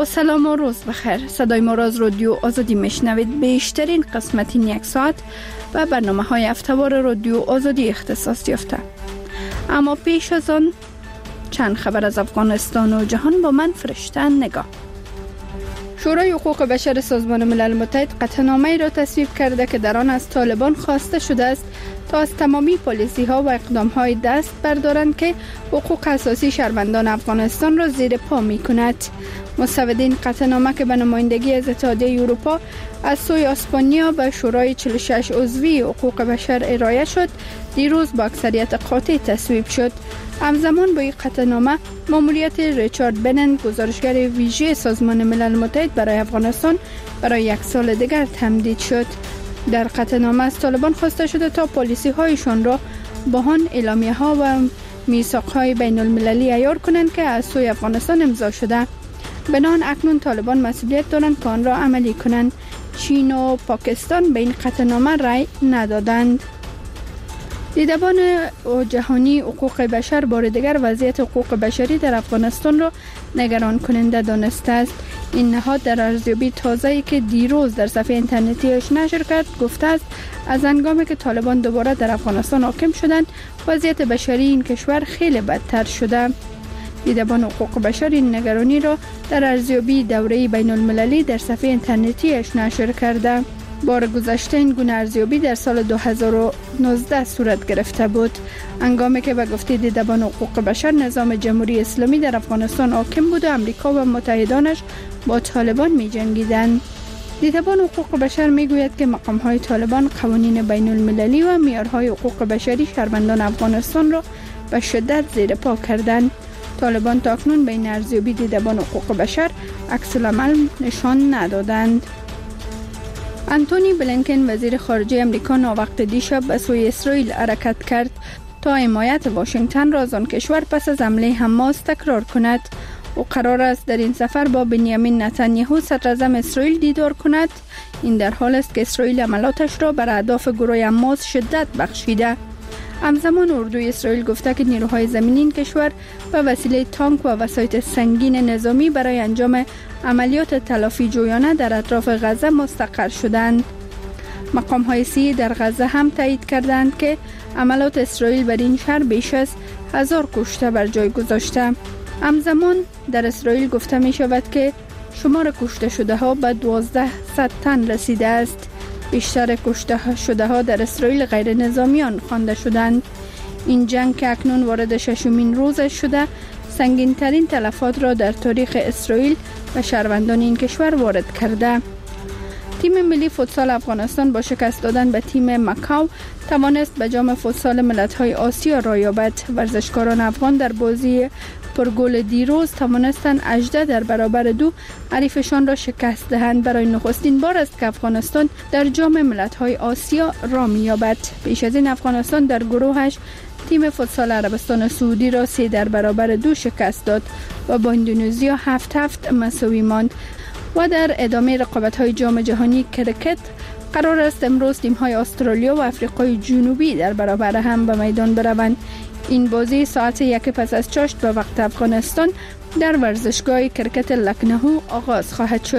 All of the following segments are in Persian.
سلام و روز بخیر. صدای ما را از رادیو آزادی میشنوید. بیشترین قسمت این یک ساعت و برنامه های هفته‌وار رادیو آزادی اختصاص یافته. اما پیش از آن چند خبر از افغانستان و جهان با من فرشته نگاه. شورای حقوق بشر سازمان ملل متحد قطعنامه‌ای را تصویب کرده که در آن از طالبان خواسته شده است تا از تمامی پالیسی‌ها و اقدام‌های دست بردارند که حقوق اساسی شهروندان افغانستان را زیر پا می‌کند. مستندین قطعنامه که به نمایندگی از اتحادیه اروپا از سوی اسپانیا به شورای 46 عضوی حقوق بشر ارائه شد، دیروز با اکثریت قاطع تصویب شد. همزمان با این قطعنامه ماموریت ریچارد بنن، گزارشگر ویژه سازمان ملل متحد برای افغانستان، برای 1 سال دیگر تمدید شد. در قطعنامه از طالبان خواسته شده تا پالیسی هایشان را با آن اعلامیه ها و میثاق های بین المللی عیار کنند که از سوی افغانستان امضا شده. بنان اکنون طالبان مسئولیت دارند که آن را عملی کنند. چین و پاکستان به این قطعنامه رأی ندادند. دیدبان جهانی حقوق بشر بار دیگر وضعیت حقوق بشری در افغانستان را نگران کننده دانسته است. این نهاد در ارزیابی تازه‌ای که دیروز در صفحه اینترنتیش نشر کرد گفته است از هنگامی که طالبان دوباره در افغانستان حاکم شدند، وضعیت بشری این کشور خیلی بدتر شده. دیدبان حقوق بشر این نگرانی را در ارزیابی دوره‌ای بین المللی در صفحه اینترنتیش نشر کرده. بار گذشته این گونه ارزیابی در سال 2019 صورت گرفته بود، هنگامی که به گفته دیدبان حقوق بشر نظام جمهوری اسلامی در افغانستان حاکم بود و امریکا و متحدانش با طالبان می جنگیدند. دیدبان حقوق بشر می گوید که مقام‌های طالبان قوانین بین المللی و معیارهای حقوق بشری شهروندان افغانستان را به شدت زیر پا کردند. طالبان تاکنون به این ارزیابی دیدبان حقوق بشر عکس العمل نشان ندادند. انتونی بلینکن وزیر خارجه امریکا ناوقت دیشب به سوی اسرائیل حرکت کرد تا حمایت واشنگتن را از آن کشور پس از حمله حماس تکرار کند. او قرار است در این سفر با بنیامین نتانیاهو صدراعظم اسرائیل دیدار کند. این در حال است که اسرائیل عملاتش را بر اهداف گروه حماس شدت بخشیده. همزمان اردوی اسرائیل گفته که نیروهای زمینی این کشور به وسیله تانک و وسایط سنگین نظامی برای انجام عملیات تلافی جویانه در اطراف غزه مستقر شدند. مقام‌های سیاسی در غزه هم تایید کردند که عملات اسرائیل بر این شهر بیش از 1000 کشته بر جای گذاشته. همزمان در اسرائیل گفته می شود که شمار کشته شده ها به 1200 تن رسیده است. بیشتر کشته شده ها در اسرائیل غیر نظامیان خوانده شدند. این جنگ که اکنون وارد 6مین روزش شده، سنگین ترین تلفات را در تاریخ اسرائیل و شهروندان این کشور وارد کرده. تیم ملی فوتسال افغانستان با شکست دادن به تیم مکاو توانست به جام فوتسال ملت‌های آسیا را یابد. ورزشکاران افغان در بازی پرگل دیروز توانستند 18-2 حریفشان را شکست دهند. برای نخستین بار است که افغانستان در جام ملت‌های آسیا را می‌یابد. پیش از این افغانستان در گروهش تیم فوتسال عربستان سعودی را 3-2 شکست داد و با اندونزیا 7-7 مساوی ماند. و در ادامه رقابت‌های جام جهانی کرکت قرار است امروز تیم‌های استرالیا و آفریقای جنوبی در برابر هم به میدان بروند. این بازی ساعت 1 پس از چاشت به وقت افغانستان در ورزشگاه کرکت لکنهو آغاز خواهد شد.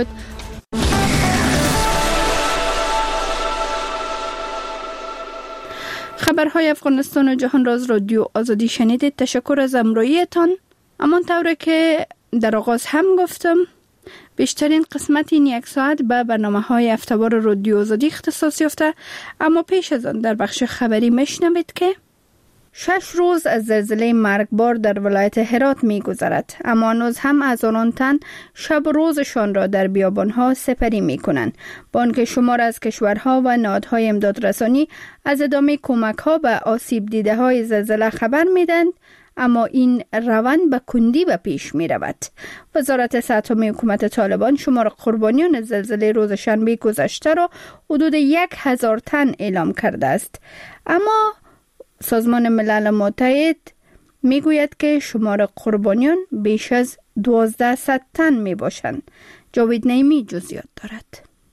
خبرهای افغانستان و جهان را از رادیو آزادی شنیدید. تشکر از همراهیتان. همانطور که در آغاز هم گفتم، بیشترین قسمت این 1 ساعت به برنامه‌های هفته‌وار رادیو آزادی اختصاص یافته. اما پیش از آن در بخش خبری میشنوید که 6 روز از زلزله مرگبار در ولایت هرات می‌گذرد، اما هنوز هم هزاران تن شب و روزشان را در بیابان‌ها سپری می‌کنند. با آنکه شمار از کشورها و نهادهای امدادرسانی از ادامه کمک‌ها به آسیب دیده‌های زلزله خبر می‌دهند، اما این روند به کندی به پیش می رود. وزارت صحت حکومت طالبان شمار قربانیان زلزله روز شنبه گذشته را حدود 1000 تن اعلام کرده است، اما سازمان ملل متحد می گوید که شمار قربانیان بیش از 1200 تن می باشند. جاوید نعیمی جزئیات دارد.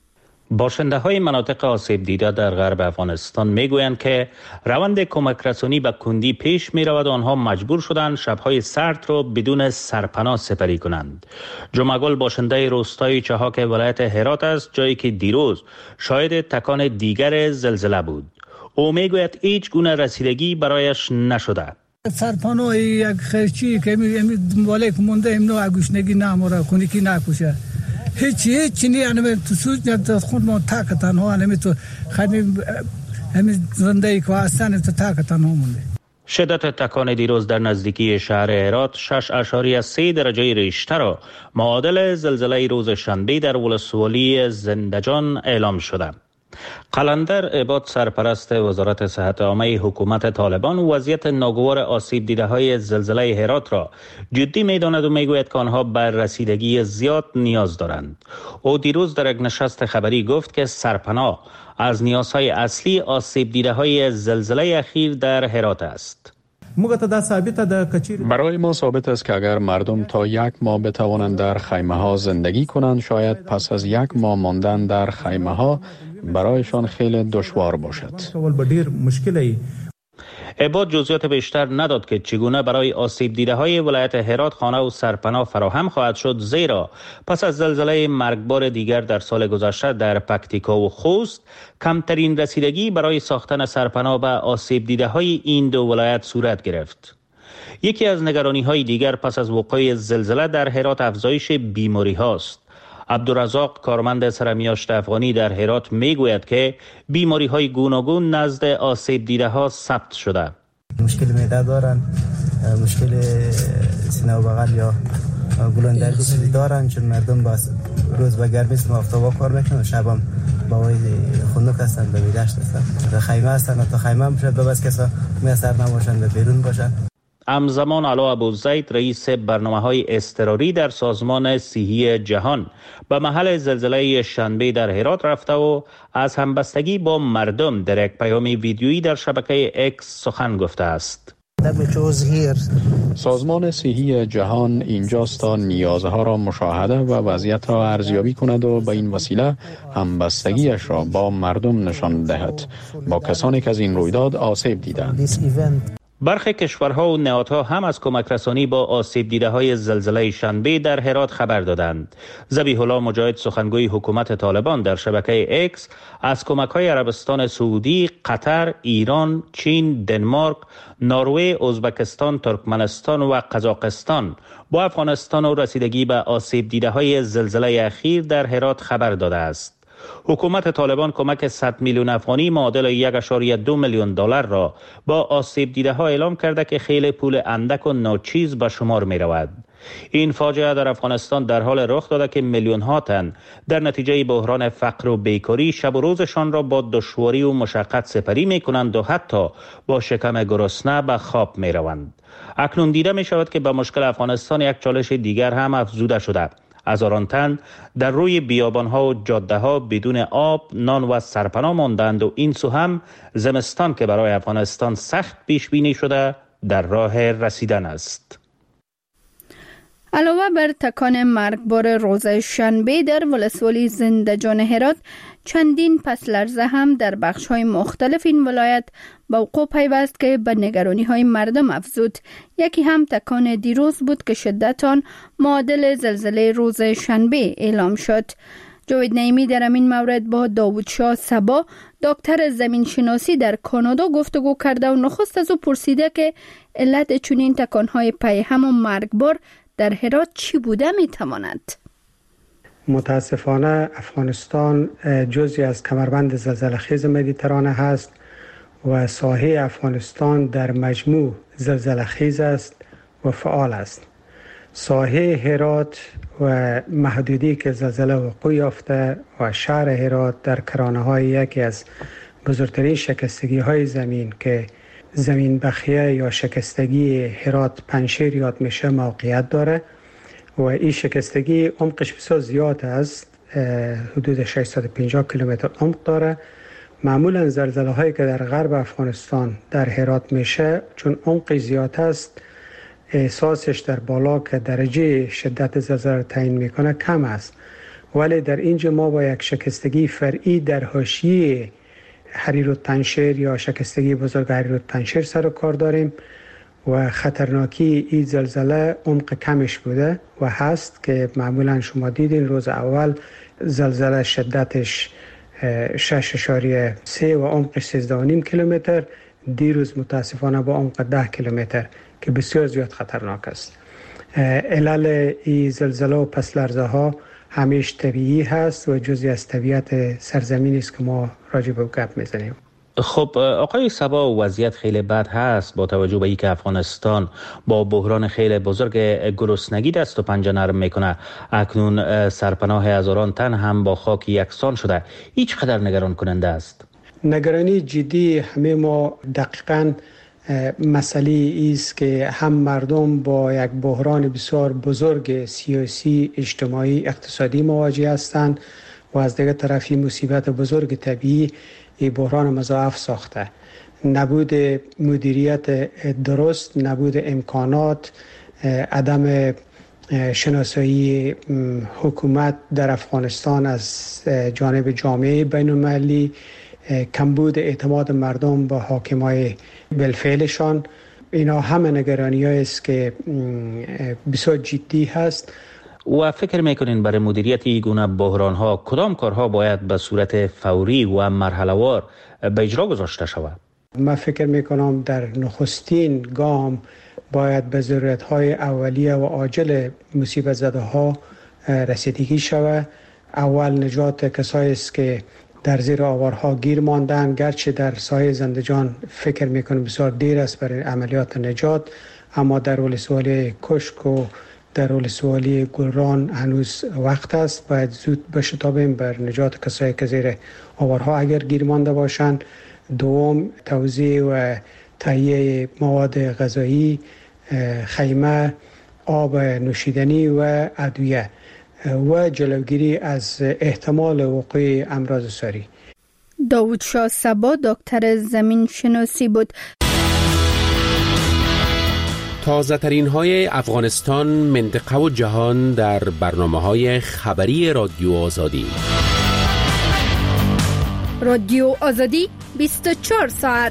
باشنده های مناطق آسیب دیده در غرب افغانستان میگویند که روند کمک رسانی به کندی پیش می رود و آنها مجبور شدند شبهای سرد را بدون سرپناه سپری کنند. جمعگل باشنده روستای چهاک ولایت هرات است، جایی که دیروز شاهد تکان دیگر زلزله بود. او میگوید هیچ گونه رسیدگی برایش نشده. سرپناه یک خرچی که دنباله مونده امنو اگوشنگی نامورا کنی کی نکوشه هیچ نی انم تو سوت نه خود ما طاقتن ها انم تو خدیم همین زنده که هستن تو طاقتن ها مونده. شدت تکان دیروز در نزدیکی شهر هرات 6.3 درجه ریشتر را معادل زلزله روز شنبه در ولسوالی زندجان اعلام شده. قلندر عباد سرپرست وزارت صحت عامه حکومت طالبان وضعیت ناگوار آسیب دیده های زلزله هرات را جدی می‌داند و میگوید که آنها بر رسیدگی زیاد نیاز دارند. او دیروز در یک نشست خبری گفت که سرپناه از نیازهای اصلی آسیب دیده های زلزله اخیر در هرات است. برای ما ثابت است که اگر مردم تا 1 ماه بتوانند در خیمه ها زندگی کنند، شاید پس از 1 ماه ماندن در خیمه ها برایشان خیلی دشوار باشد. عباد جزئیات بیشتر نداد که چگونه برای آسیب دیده های ولایت هرات خانه و سرپناه فراهم خواهد شد، زیرا پس از زلزله مرگبار دیگر در سال گذشته در پکتیکا و خوست کمترین رسیدگی برای ساختن سرپناه به آسیب دیده های این دو ولایت صورت گرفت. یکی از نگرانی های دیگر پس از وقوع زلزله در هرات افزایش بیماری هاست. عبدالرزاق کارمند سرمیاشت افغانی در هرات میگوید که بیماری های گوناگون نزد آسیب دیده ها ثبت شده. مشکل معده دارن، مشکل سینه و بغل یا گلوندرگی دارن، چون مردم با روز به گرمی و آفتاب کار میکنن و شب هم با وای خنک هستن، به میدشت هستن، به خیمه هستن، تا خیمه هم شد بس کسا میسر نباشن به بیرون باشن. همزمان علا ابوزید رئیس برنامه‌های اضطراری در سازمان صحی جهان به محل زلزله شنبه در هرات رفته و از همبستگی با مردم در یک پیام ویدیویی در شبکه اکس سخن گفته است. سازمان صحی جهان اینجاست تا نیازها را مشاهده و وضعیت را ارزیابی کند و به این وسیله همبستگیش را با مردم نشان دهد، با کسانی که از این رویداد آسیب دیدند. برخی کشورها و نهادها هم از کمک رسانی با آسیب دیده های زلزله شنبه در هرات خبر دادند. ذبیح الله مجاهد سخنگوی حکومت طالبان در شبکه اکس از کمک های عربستان سعودی، قطر، ایران، چین، دنمارک، نروژ، ازبکستان، ترکمنستان و قزاقستان با افغانستان و رسیدگی به آسیب دیده های زلزله اخیر در هرات خبر داده است. حکومت طالبان کمک 100 میلیون افغانی معادل 1.2 میلیون دلار را با آسیب دیده ها اعلام کرده که خیلی پول اندک و ناچیز به شمار می رود. این فاجعه در افغانستان در حال رخ داده که میلیون ها تن در نتیجه بحران فقر و بیکاری شب و روزشان را با دشواری و مشقت سپری می کنند و حتی با شکم گرسنه به خواب می روند. اکنون دیده می شود که به مشکل افغانستان یک چالش دیگر هم افزوده شده. هزاران تن در روی بیابان‌ها و جاده‌ها بدون آب، نان و سرپناه ماندند و این سو هم زمستان که برای افغانستان سخت پیش بینی شده در راه رسیدن است. علاوه بر تکان مرگبار روز شنبه در ولسوالی زندجان هرات، چندین پس لرزه هم در بخش‌های مختلف این ولایت با وقوع پیوست که به نگرانی‌های مردم افزود. یکی هم تکان دیروز بود که شدت آن معادل زلزله روز شنبه اعلام شد. جاوید نعیمی در این مورد با داوود شاه صبا، دکتر زمین شناسی در کانادا گفتگو کرده و نخست از او پرسیده که علت چنین تکان‌های پیهم و مرگبار در هرات چی بوده میتواند؟ متاسفانه افغانستان جزئی از کمربند زلزله خیز مدیترانه هست و ساحه افغانستان در مجموع زلزله خیز است و فعال است. ساحه هرات و محدودی که زلزله وقوع یافته و شهر هرات در کرانه‌های یکی از بزرگترین شکستگی های زمین که زمین بخیه یا شکستگی هرات پنشیر یاد میشه موقعیت داره و این شکستگی عمقش بسیار زیاد است، حدود 650 کیلومتر عمق داره. معمولا زلزله هایی که در غرب افغانستان در هرات میشه چون عمق زیاد است، احساسش در بالا که درجه شدت زلزله تعیین میکنه کم است ولی در اینجا ما با یک شکستگی فرعی در حاشیه حریرالتنشیر یا شکستگی بزرگ حریرالتنشیر سر و کار داریم و خطرناکی این زلزله عمق کمش بوده و هست که معمولا شما دیدین روز اول زلزله شدتش 6.3 و عمقش 13.5 کیلومتر، دیروز متاسفانه با عمق 10 کیلومتر که بسیار زیاد خطرناک است. علل این زلزله و پس لرزه ها همیشه طبیعی هست و جزئی از طبیعت سرزمینی است که ما راجع به گپ میزنیم. خب آقای صبا، وضعیت خیلی بد هست با توجه به اینکه افغانستان با بحران خیلی بزرگ گرسنگی دست و پنجه نرم میکنه. اکنون سرپناه هزاران تن هم با خاک یکسان شده. هیچ قدر نگران کننده است؟ نگرانی جدی همه ما دقیقاً مسئله است که هم مردم با یک بحران بسیار بزرگ سیاسی، اجتماعی، اقتصادی مواجه هستند و از دیگر طرف این مصیبت بزرگ طبیعی این بحران مضاعف ساخته. نبود مدیریت درست، نبود امکانات، عدم شناسایی حکومت در افغانستان از جانب جامعه بین المللی، کمبود اعتماد مردم با حاکمای بالفعلشان، اینا همه نگرانی است که بسیار جدی هست. و فکر میکنین برای مدیریت این گونه بحران ها کدام کارها باید به صورت فوری و مرحله‌وار به اجرا گذاشته شود؟ من فکر میکنم در نخستین گام باید به ضرورت‌های اولیه و عاجل مصیبت زده ها رسیدگی شود. اول نجات کسایی است که در زیر آوارها گیر ماندن، گرچه در سایه زندجان فکر میکنم بسیار دیر است برای عملیات نجات، اما در ولسوالی کشک و در ولسوالی گلران هنوز وقت است. باید زود بشتابیم بر نجات کسایی که زیر آوارها اگر گیر مانده باشند. دوم، توزیع و تهیه مواد غذایی، خیمه، آب نوشیدنی و ادویه و جلوگیری از احتمال وقوع امراض ساری. داوود شاه صبا دکتر زمین شناسی بود. تازه ترین های افغانستان، منطقه و جهان در برنامه های خبری رادیو آزادی. رادیو آزادی 24 ساعت.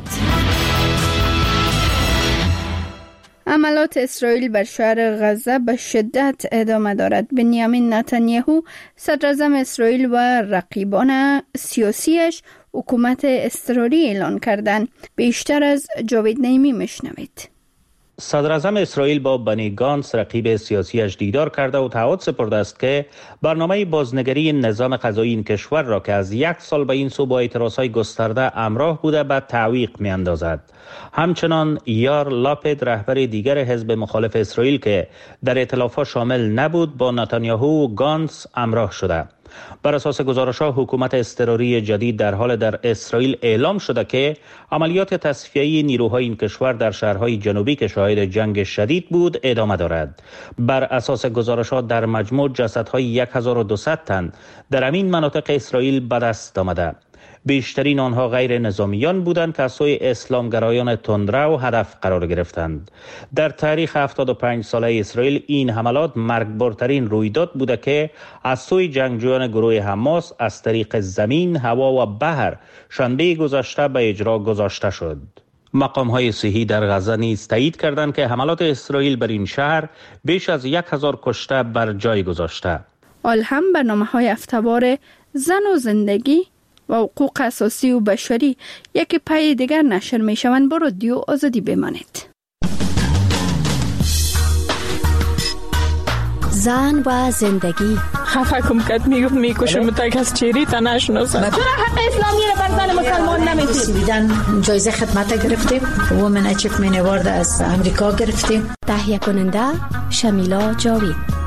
عملات اسرائیل بر شهر غزه به شدت ادامه دارد. بنیامین نتانیاهو صدراعظم اسرائیل و رقیبان سیاسیش حکومت اضطراری اعلان کردند. بیشتر از جاوید نعیمی میشنوید. صدراعظم اسرائیل با بنی گانس رقیب سیاسیش دیدار کرده و تعهد سپرده است که برنامه بازنگری نظام قضایی این کشور را که از 1 سال به این سو با اعتراضهای گسترده همراه بوده به تعویق می‌اندازد. همچنان یار لاپید رهبر دیگر حزب مخالف اسرائیل که در ائتلاف‌ها شامل نبود با نتانیاهو و گانس همراه شده. بر اساس گزارش‌ها حکومت اضطراری جدید در حال در اسرائیل اعلام شده که عملیات تصفیه‌ای نیروهای این کشور در شهرهای جنوبی که شاهد جنگ شدید بود ادامه دارد. بر اساس گزارش‌ها در مجموع جسدهای 1200 تن در همین مناطق اسرائیل به دست آمده. بیشترین آنها غیر نظامیان بودند که از سوی اسلامگرایان تندرو هدف قرار گرفتند. در تاریخ 75 ساله اسرائیل این حملات مرگبارترین رویداد بوده که از سوی جنگجویان گروه حماس از طریق زمین، هوا و بحر شنبه گذشته به اجرا گذاشته شد. مقام‌های صحی در غزه نیز تایید کردند که حملات اسرائیل بر این شهر بیش از 1000 کشته بر جای گذاشته. حال هم برنامه‌های هفته‌وار زن و زندگی و حقوق اساسی و بشری یک پای دیگر نشر می شوند. با رادیو آزادی بمانید. زن و زندگی. خفه کم کد میکشم تا کس چیری تا نشناسد. چرا حق اسلامی را بر زن مسلمان نمیدید؟ جایزه خدمت گرفتیم. وومن اچیومنت اوارد از امریکا گرفتیم. تهیه کننده شمیلا جاوید.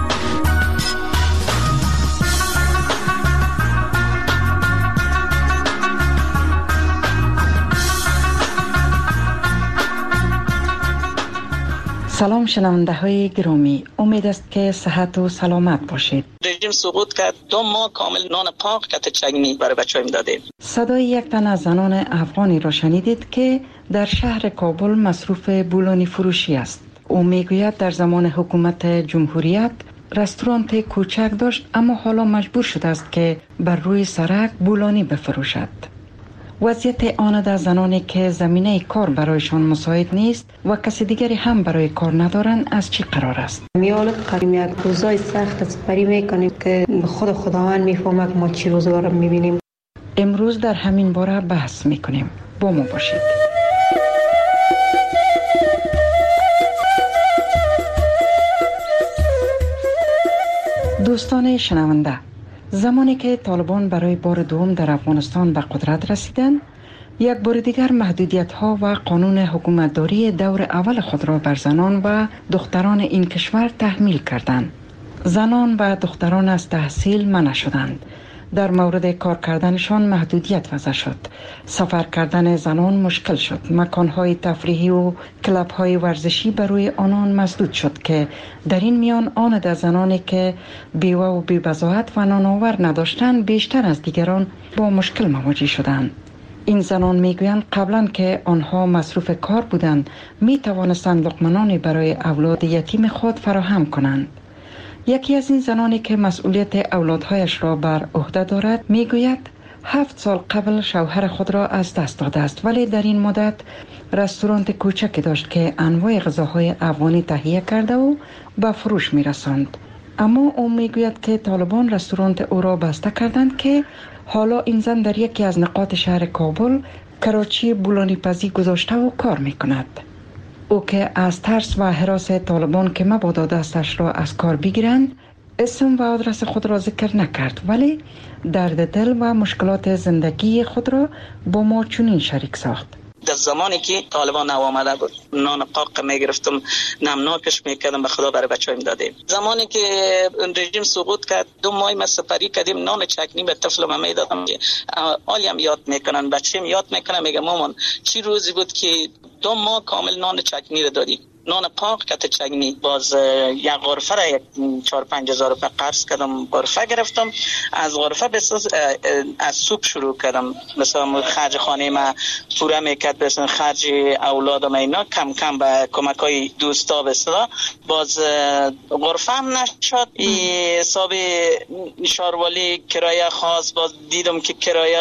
سلام شنونده های گرامی، امید است که صحت و سلامت باشید. رژیم سقوط کرد، 2 ماه کامل نان پاک کت چگنی برای بچه‌ها میدادیم. صدای یک تن از زنان افغانی را شنیدید که در شهر کابل مصروف بولانی فروشی است. او میگوید در زمان حکومت جمهوریت رستوران کوچک داشت، اما حالا مجبور شده است که بر روی سرک بولانی بفروشد. وضعیت آن زنانی که زمینه کار برایشان مساعد نیست و کسی دیگری هم برای کار ندارند از چی قرار است؟ میالت قریم یک روزای سخت سپری میکنیم که خود خداوند میفهمه ما چی روزگار رو میبینیم. امروز در همین باره بحث میکنیم. با ما باشید. دوستان شنونده، زمانی که طالبان برای بار دوم در افغانستان به قدرت رسیدند، یک بار دیگر محدودیت‌ها و قانون حکومتداری دور اول خود را بر زنان و دختران این کشور تحمیل کردند. زنان و دختران از تحصیل منع شدند. در مورد کار کردنشان محدودیت وضع شد. سفر کردن زنان مشکل شد. مکان‌های تفریحی و کلب‌های ورزشی برای آنان مسدود شد که در این میان آن در زنانی که بیوه و بی‌بضاعت و نانآور نداشتند بیشتر از دیگران با مشکل مواجه شدند. این زنان میگویند قبلا که آنها مصروف کار بودند می توانستند لقمه‌نانی برای اولاد یتیم خود فراهم کنند. یکی از این زنانی که مسئولیت اولادهایش را بر عهده دارد میگوید 7 سال قبل شوهر خود را از دست داده است، ولی در این مدت رستوران کوچکی داشت که انواع غذاهای افغانی تهیه کرده و به فروش میرساند. اما او میگوید که طالبان رستوران او را بسته کردند که حالا این زن در یکی از نقاط شهر کابل کراچی بولانی پزی گذاشته و کار میکند. او که از ترس و هراس طالبان که مبادا دستش را از کار بگیرند اسم و آدرس خود را ذکر نکرد، ولی درد دل و مشکلات زندگی خود را با ما چنین شریک ساخت. در زمانی که طالبان نو آمده بود نان قاق میگرفتم، نمناکش میکردم، به خدا برای بچه‌ام دادیم. زمانی که رژیم سقوط کرد 2 ماه ما سپری کردیم، نان چکنی به طفلم میدادم که حالیم یاد میکنن، بچه‌م یاد میکنه، میگه مامان چی روزی بود که 2 ماه کامل نان چکنی رو دادی، نان پاک کت چکنی. باز یک غرفه را 4-5 هزار روپیه قرض کردم، غرفه گرفتم. از غرفه از سوپ شروع کردم، مثلا خرج خانه ما پوره میکرد، مثلا خرج اولادم اینا کم کم به کمک های دوستا بسلا. باز غرفه هم نشد، حساب شاروالی کرایه خاص، باز دیدم که کرایه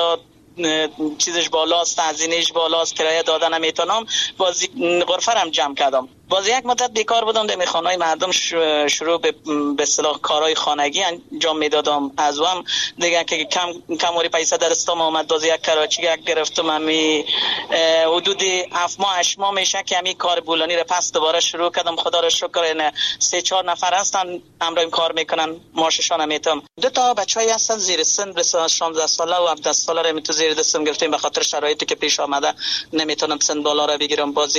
چیزش بالاست، هزینه‌اش بالاست، کرایه دادن نمیتونم، باز غرفه هم جمع کردم. باز یک مدت بیکار بودم، در خانه‌های مردم شروع به اصطلاح کارهای خانگی انجام میدادم. از هم دیگه که کم پیسه درستم اومد، باز یک کراچی گرفتم، همی حدود 7 ماه 8 ماه میشه که همی کار بولانی رو پس دوباره شروع کردم. خدا رو شکر این 3-4 نفر هستن همراهم کار میکنن، معاششان میتم. 2 تا بچهای هستن زیر سن، مثلا 16 ساله و 17 ساله رو تو زیر دستم گرفتیم، به خاطر شرایطی که پیش آمده نمیتونم سن بالا رو بگیرم. باز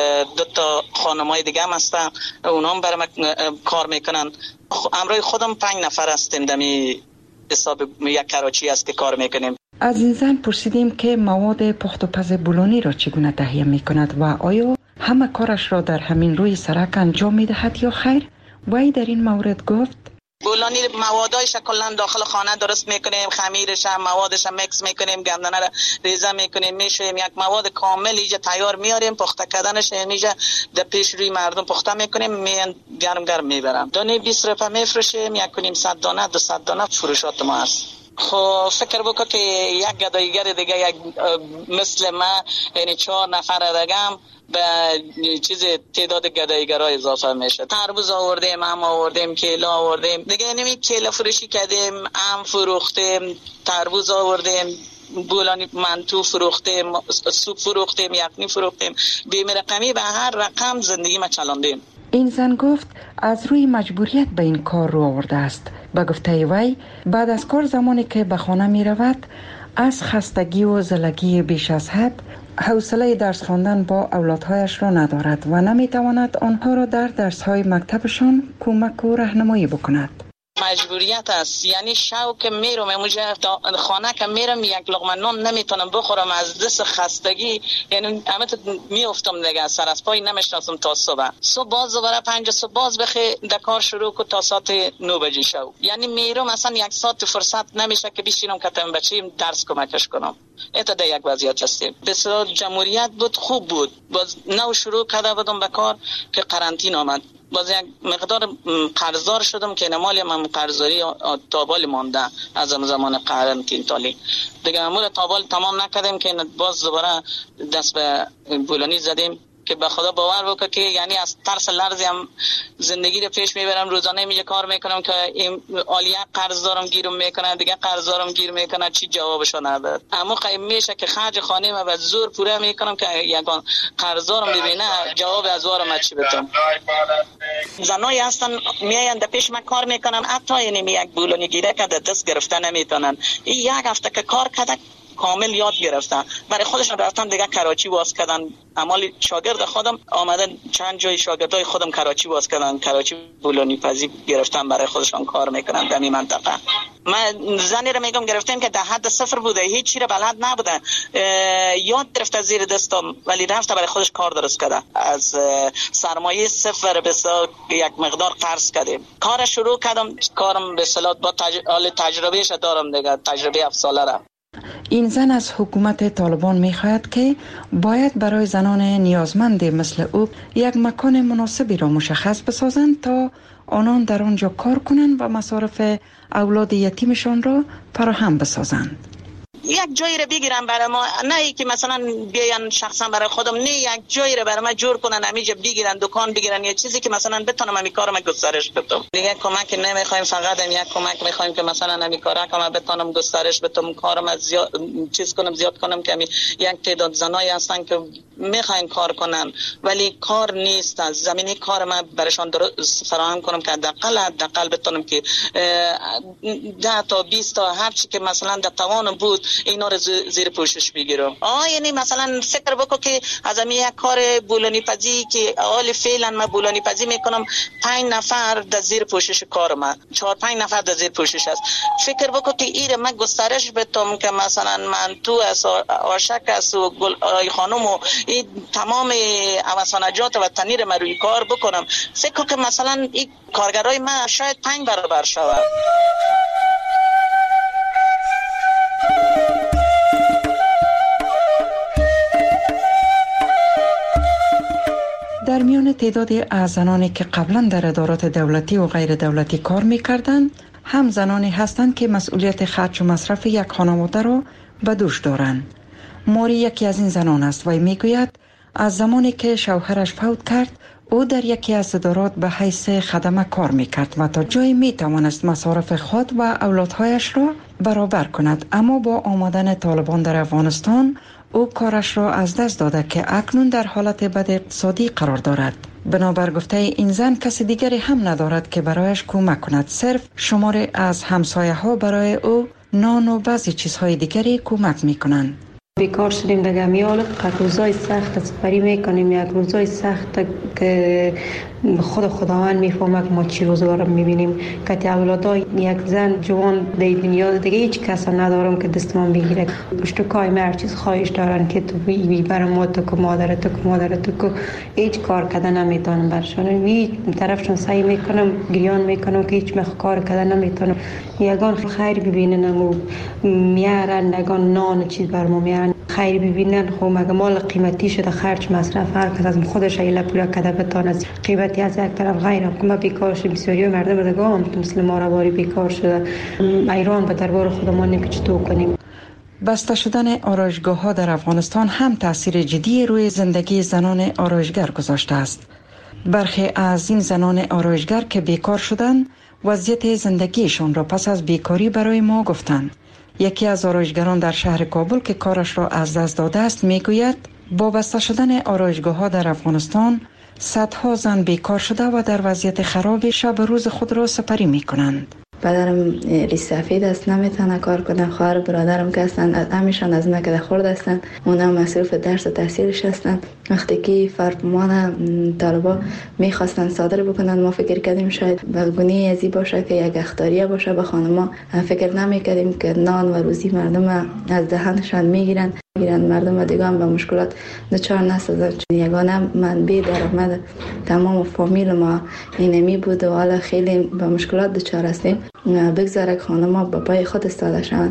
2 تا خانمای دیگه هم هستن، اونا هم برام کار میکنن. همراه خودم 5 نفر هستیم، دمی حساب یک کراچی است که کار میکنیم. از این زن پرسیدیم که مواد پخت و پز بولانی را چگونه تهیه میکند و آیا همه کارش را در همین روی سرک انجام میدهد یا خیر؟ وی در این مورد گفت بولانی موادایش کلا داخل خانه درست میکنیم، خمیرش هم موادش هم میکس میکنیم، گندنه را ریزه میکنیم، میشویم، یک مواد کامل اینجا تیار میاریم. پخته کردنش اینجا در پیش روی مردم پخته میکنیم، گرم میبرم. دانه 20 روپیه میفروشیم، 100 دانه 200 دانه فروشات ما هست. خب فکر بکن که یک گدایگر دیگه یک مثل ما، یعنی 4 نفر دیگه به چیز تعداد گدایگرها اضافه میشه. تربوز آوردیم، هم آوردیم، کیلا آوردیم دیگه، نمی کیلا فروشی کردیم، هم فروختیم، تربوز آوردیم، بولانی منتو فروختیم، سوپ فروختیم، یخنی فروختیم، بیم رقمی به هر رقم زندگی ما چلاندیم. این زن گفت از روی مجبوریت به این کار رو آورده است. به گفته وی بعد از کار زمانی که به خانه می رود از خستگی و زلگی بیش از حد حوصله درس خواندن با اولادهایش را ندارد و نمی تواند آنها را در درس‌های مکتبشان کمک و راهنمایی بکند. مجبوریت است، یعنی شوق میرم اونجا خانه که میرم یک لقمه نان نمیتونم بخورم از دست خستگی، یعنی همه میافتم دیگه، سر از پای نمیشناسم تا صبح باز دوباره 5 صبح باز بخی دکار شروع کو تا ساعت 9 بجه شو، یعنی میرم اصلا 1 ساعت فرصت نمیشه که بشینم که بچه‌م درس کمکش کنم. ایتا در یک وضعیت هستیم. بسیار جمهوریت بود، خوب بود، باز نو شروع کرده بودم به کار که قرنطین آمد، باز یک مقدار قرضدار شدم که نمالی من قرضداری تابال مانده از زمان قرنطین تالی دیگه. امور تابال تمام نکردیم که باز دوباره دست به بولانی زدیم که به خدا باور بکنه که یعنی از ترس لرزی هم زندگی رو پیش میبرم. روزانه میگه کار میکنم که این عالیه قرض دارم گیرم میکنه، دیگه قرض دارم گیر میکنه، چی جوابشو نداد. اما قیم میشه که خرج خانه ما به زور پوره میکنم که یگان قرض دارم ببینه جواب از وارم چی بدم. زنای هستن میاین در پیش من کار میکنن، حتی یعنی یک بولانی گیره که دست گرفته نمیتونن. این یک هفته که کار کرده کامل یاد گرفتن، برای خودشون رفتن دیگه کراچی باز کردن. عمال شاگرد خودم آمدن چند جای شاگردای خودم کراچی باز کردن، کراچی بولانی پزی گرفتن، برای خودشون کار میکنن در این منطقه. من زنی رو میگم گرفتیم که در حد صفر بوده، هیچ چیز رو بلد نبوده، یاد گرفته زیر دستم، ولی رفته برای خودش کار درست کرده. از سرمایه صفر به یک مقدار قرض کردیم، کار شروع کردم. کارم به اصطلاح با تجربهش دارم دیگه، تجربه 7 ساله را. این زن از حکومت طالبان می‌خواهد که باید برای زنان نیازمند مثل او یک مکان مناسبی را مشخص بسازند تا آنان در آنجا کار کنند و مصارف اولاد یتیمشان را فراهم بسازند. یک جایی رو بگیرن برای ما، نه ای که مثلا بیان شخصا برای خودم، نه یک جایی رو برای ما جور کنن، همیشه بگیرن، دکان بگیرن، یه چیزی که مثلا بتونم همین کارم گسترش بدم. دیگه کمک نمیخوایم، فقط هم یک کمک میخوایم که مثلا همین کارا که من بتونم گسترش بدم، کارم از زیاد کنم که یک تعداد زنای هستن که میخواین کار کنن ولی کار نیست. از زمینه کار من برایشان فراهم کنم که حداقل بتونم که 10 تا 20 تا هر چی که مثلا در توانم بود اینا رو زیر پوشش بگیرم. یعنی مثلا فکر بکن که از همین یک کار بولانی پزی که حال فعلا من بولانی پزی میکنم، 5 نفر در زیر پوشش کار من، 4-5 نفر در زیر پوشش است. فکر بکن که این من گسترش بدم که مثلا من تو از آشک است و گل خانم و این تمام اوسانجات و تنیر من روی کار بکنم. فکر که مثلا این کارگرای من شاید 5 برابر شود. در میان تعدادی از زنانی که قبلا در ادارات دولتی و غیر دولتی کار می‌کردند، هم زنانی هستند که مسئولیت خرج و مصرف یک خانواده را به دوش دارند. ماری یکی از این زنان است و میگوید از زمانی که شوهرش فوت کرد او در یکی از ادارات به حیث خدمه کار میکرد و تا جایی میتوانست مصارف خود و اولادهایش را برابر کند، اما با آمدن طالبان در افغانستان او کارش را از دست داده که اکنون در حالت بد اقتصادی قرار دارد. بنابر گفته این زن کسی دیگری هم ندارد که برایش کمک کند، صرف شماری از همسایه ها برای او نان و بعضی چیزهای دیگری کمک میکنند. بیکار شدیم دیگه، میال روزای سخت سپری میکنیم، یک روزای سخت که خداوند میفهمه که ما چی روزگار میبینیم. که اولادای یک زن جوان در دنیا دیگه هیچ کس ندارم که دستمان بگیره. پشتکای من هر چیز خواهش دارن که تو بی برای ما تو که مادرت که هیچ کار کردن نمیتونم برشان. هیچ طرفشون سعی میکنم گریان میکنم که هیچ کار کردن نمیتونم. یگان خیر ببینن و میارن، یگان نان چیز بر ما میارن خیر ببینن. خب مگه مال قیمتی شده، خرج مصرف هر کس از خودش ایله پولا کده بتونه، از قیمتی از یک طرف غیرم که ما بیکار شدیم. بسیاری مردم دیگه هم مثل ما رواری بیکار شده. ایران به دربار خودمان نمی که چطور کنیم. بسته شدن آرایشگاه ها در افغانستان هم تاثیر جدی روی زندگی زنان آرایشگر گذاشته است. برخی از این زنان آرایشگر که بیکار شدند وضعیت زندگیشان را پس از بیکاری برای ما گفتند. یکی از آرایشگران در شهر کابل که کارش را از دست داده است میگوید با بسته شدن آرایشگاه ها در افغانستان صدها زن بیکار شده و در وضعیت خراب شب روز خود را سپری می کنند. پدرم ریش سفید است، نمیتونه کار کنه. خواهر برادرم که هستند همیشان از نکده خورد هستند، اونها مصروف درس و تحصیلش هستند. وقتی که فرمان طالبا میخواستند صادر بکنن ما فکر کردیم شاید بلگونی ازی باشه که یک اخطاریه باشه به خانما. فکر نمیکردیم که نان و روزی مردم از دهنشان میگیرن مردم دیگه هم به مشکلات دچار نشدن. یگانه منبع درآمد تمام فامیل ما اینمی بود و حالا خیلی به مشکلات دچار هستیم. بگذاره خانما با پای خود استاده شوند.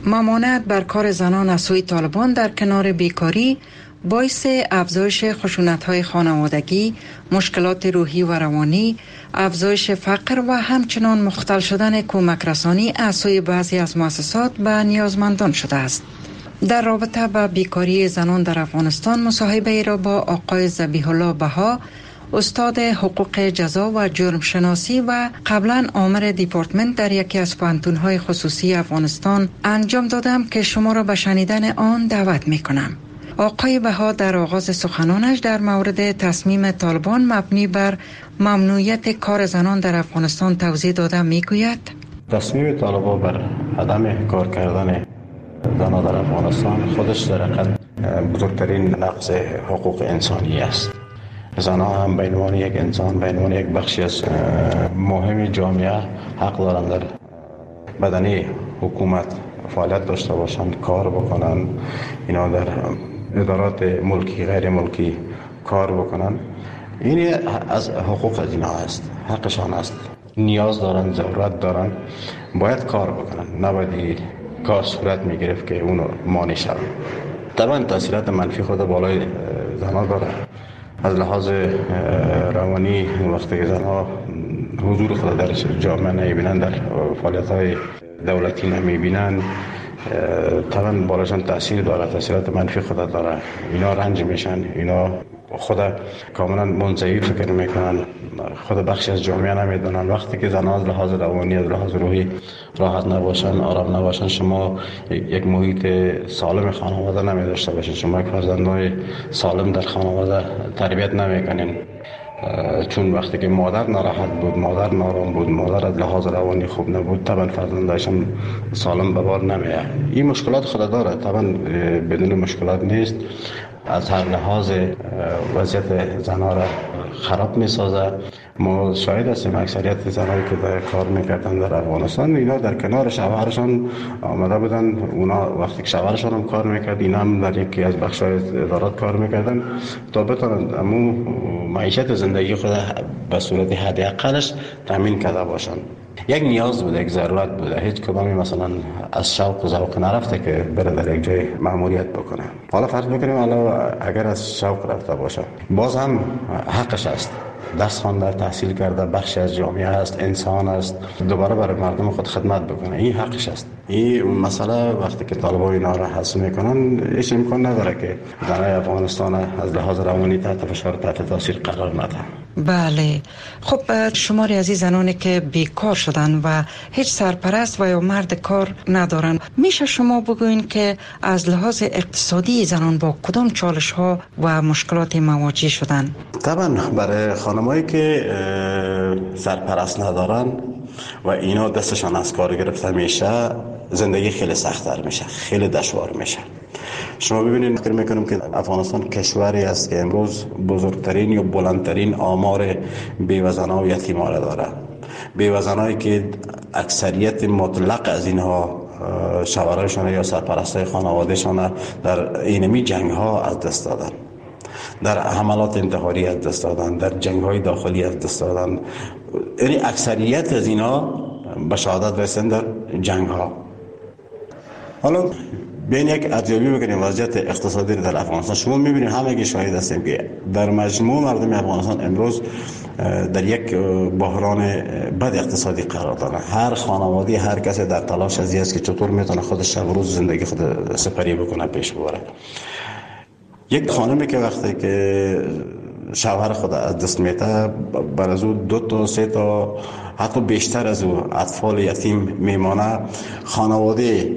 ممانعت بر کار زنان از سوی طالبان در کنار بیکاری باعث افزایش خشونت‌های خانوادگی، مشکلات روحی و روانی، افزایش فقر و همچنان مختل شدن کمک رسانی از سوی بعضی از مؤسسات به نیازمندان شده است. در رابطه با بیکاری زنان در افغانستان مصاحبه ای را با آقای ذبیح الله بها، استاد حقوق جزا و جرم شناسی و قبلا آمر دیپارتمنت در یکی از پوهنتون‌های خصوصی افغانستان انجام دادم که شما را به شنیدن آن دعوت می کنم. آقای بها در آغاز سخنانش در مورد تصمیم طالبان مبنی بر ممنوعیت کار زنان در افغانستان توضیح داده می گوید: تصمیم طالبان بر عدم کار کردن زنان در افغانستان خودش در حقیقت بزرگترین نقض حقوق انسانی است. زنان هم به عنوان یک انسان، به عنوان یک بخشی از مهم جامعه حق دارند در بدنه حکومت فعالیت داشته باشند، کار بکنند، اینا در ادارات ملکی غیر ملکی کار بکنند. این از حقوق از اینا است، حقشان است. نیاز دارند، ضرورت دارند، باید کار بکنند. نباید کار صورت میگرفت که اونو مانع شود. طبعا تاثیرات منفی خود بالای زنان داره. از لحاظ روانی وقتی که زنها حضور خود در جامعه نمیبینند، در فعالیت‌های دولتی نمیبینند، طبعا بالاشان تاثیر داره، تاثیرات منفی خود داره. اینا رنج میشن، اینا خود کاملا منزوی فکر میکنن، خود بخشی از جامعه نمیدونن. وقتی که زنها از لحاظ روانی، از لحاظ روحی راحت نباشن، آرام نباشن، شما یک محیط سالم خانواده نمیداشته باشین، شما یک فرزندای سالم در خانواده تربیت نمیکنین. چون وقتی که مادر ناراحت بود، مادر نارام بود، مادر از لحاظ روانی خوب نبود، طبعا فرزندش هم سالم به بار نمیاد. این مشکلات خود داره، طبعا بدون مشکلات نیست. از هر لحاظ وضعیت زنها را خراب می سازه. ما شاهد هستیم اکثریت زنایی که در کار میکردن در افغانستان، اینا در کنار شوهرشان آمده بودن. اونا وقتی که شوهرشان هم کار میکرد، اینا هم در یکی از بخش‌های ادارات کار میکردن تا بتونن امو معیشت زندگی خود به صورت حداقلش تامین کرده باشن. یک نیاز بوده، یک ضرورت بوده. هیچ کدامی مثلا از شوق و ذوق نرفته که بره در یک جای مأموریت بکنه. حالا فرض بکنیم اگر از شوق رفته باشه، باز هم حقش است. درس خوانده، تحصیل کرده، بخشی از جامعه است، انسان است، دوباره برای مردم خود خدمت بکنه. این حقش است. این مسئله وقتی که طالبان اینا را حذف میکنن، هیچ امکان نداره که زنای افغانستان از لحاظ روانی تحت فشار، تحت تاثیر قرار نده. بله. خب شماری از این زنانی که بیکار شدن و هیچ سرپرست و یا مرد کار ندارن، میشه شما بگوین که از لحاظ اقتصادی زنان با کدام چالش ها و مشکلات مواجه شدن؟ طبعا برای خانمایی که سرپرست ندارن و اینا دستشان از کار گرفته میشه، زندگی خیلی سخت‌تر میشه، خیلی دشوار میشه. شما ببینید، فکر میکنم که افغانستان کشوری است که امروز بزرگترین یا بلندترین آمار بیوه‌زنان و یتیمان را داره. بیوه‌زنانی که اکثریت مطلق از اینها شوهرشان یا سرپرستای خانوادهشان در اینمی جنگ ها از دست دادن، در حملات انتحاری از دست دادن، در جنگ های داخلی از دست دادن. یعنی اکثریت از اینها به شهادت رسیدن در جنگ ها. حالا بیاین یک ارزیابی بکنیم وضعیت اقتصادی در افغانستان. شما میبینید، همگی شاهد هستیم که در مجموع مردم افغانستان امروز در یک بحران بد اقتصادی قرار دارن. هر خانواده، هر کسی در تلاش از این است که چطور میتونه خودش شب روز زندگی خود سپری بکنه، پیش ببره. یک خانمی که وقتی که شوهر خود از دست میده، بر از او 2 تا 3 تا حتی بیشتر از او اطفال یتیم میمانه. خانواده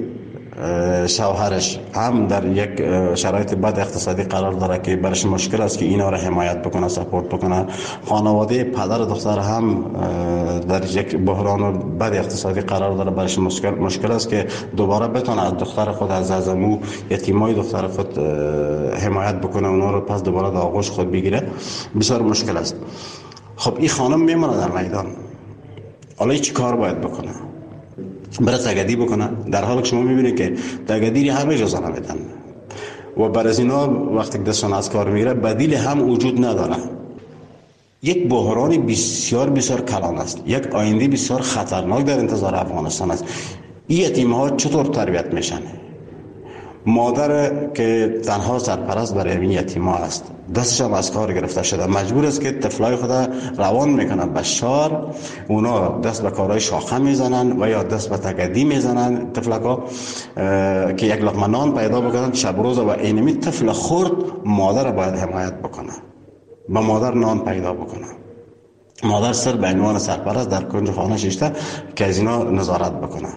شوهرش هم در یک شرایط بد اقتصادی قرار داره که برش مشکل است که اینا را حمایت بکنه، سپورت بکنه. خانواده پدر و دختر هم در یک بحران بد اقتصادی قرار داره، برش مشکل است که دوباره بتونه از دختر خود، از امو یتیمای دختر خود حمایت بکنه، اونا رو پس دوباره در آغوش خود بگیره. بسیار مشکل است. خب این خانم میمونه در میدان، حالا چی کار باید بکنه؟ برای تگدی بکنه، در حالی که شما میبینید که تگدیری همه جا زنه میدن و بر از اینا وقتی دستشان از کار میگیره بدیل هم وجود نداره. یک بحران بسیار بسیار کلان است، یک آینده بسیار خطرناک در انتظار افغانستان است. این یتیم‌ها چطور تربیت میشن؟ مادر که تنها سرپرست برای این یتیم‌ها است، دستش هم از کار گرفته شده، مجبور است که طفلای خود روان میکنه به شار. اونا دست به کارهای شاخه میزنن و یا دست به تگدی میزنن طفلکا که یک لقمه نان پیدا بکنن شب روز. و اینمی طفل خرد مادر باید حمایت بکنه، به مادر نان پیدا بکنه. مادر سر به عنوان سرپرست در کنج خانه شیشته که از اینا نظارت بکنه.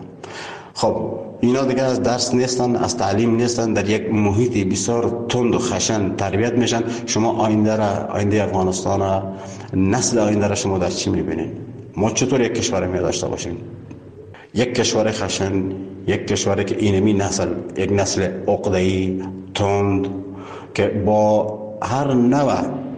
خب اینا دیگه از درس نیستن، از تعلیم نیستن، در یک محیط بسیار تند و خشن تربیت میشن. شما آینده افغانستان، نسل آینده را شما در چی میبینید؟ ما چطور یک کشور می داشته باشیم؟ یک کشور خشن، یک کشوری که اینمی نسل، یک نسل عقده‌ای تند که با هر نوع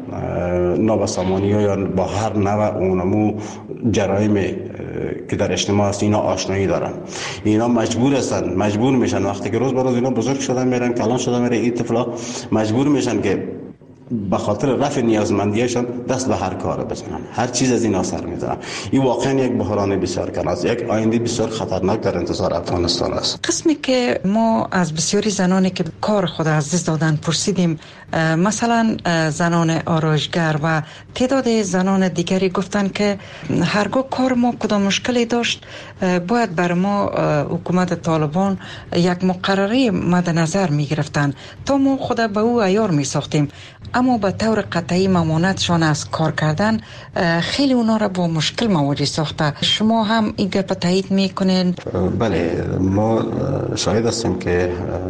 نابسامانی یا با هر نوع اونمو جرایم که در اجتماع است اینا آشنایی دارن. اینا مجبور میشن وقتی که روز به روز اینا بزرگ شدن میرن، کلان شدن میره، این طفلا مجبور میشن که به خاطر رفع نیازمندیشان دست به هر کار بزنن، هر چیز از اینا سر میزنن. این واقعا یک بحران بسیار کناز، یک آینده بسیار خطرناک در انتظار افغانستان است. قسمی که ما از بسیاری زنانی که کار خود از دست دادن پرسیدیم، مثلا زنان آرایشگر و تعداد زنان دیگری گفتن که هرگاه کار ما کدام مشکلی داشت باید بر ما حکومت طالبان یک مقرره مد نظر می گرفتن تا ما خود به او عیار می ساختیم، اما به طور قطعی ممانعتشان از کار کردن خیلی اونا را با مشکل مواجه ساخته. شما هم این گپ تایید میکنین؟ بله، ما شاهد هستیم که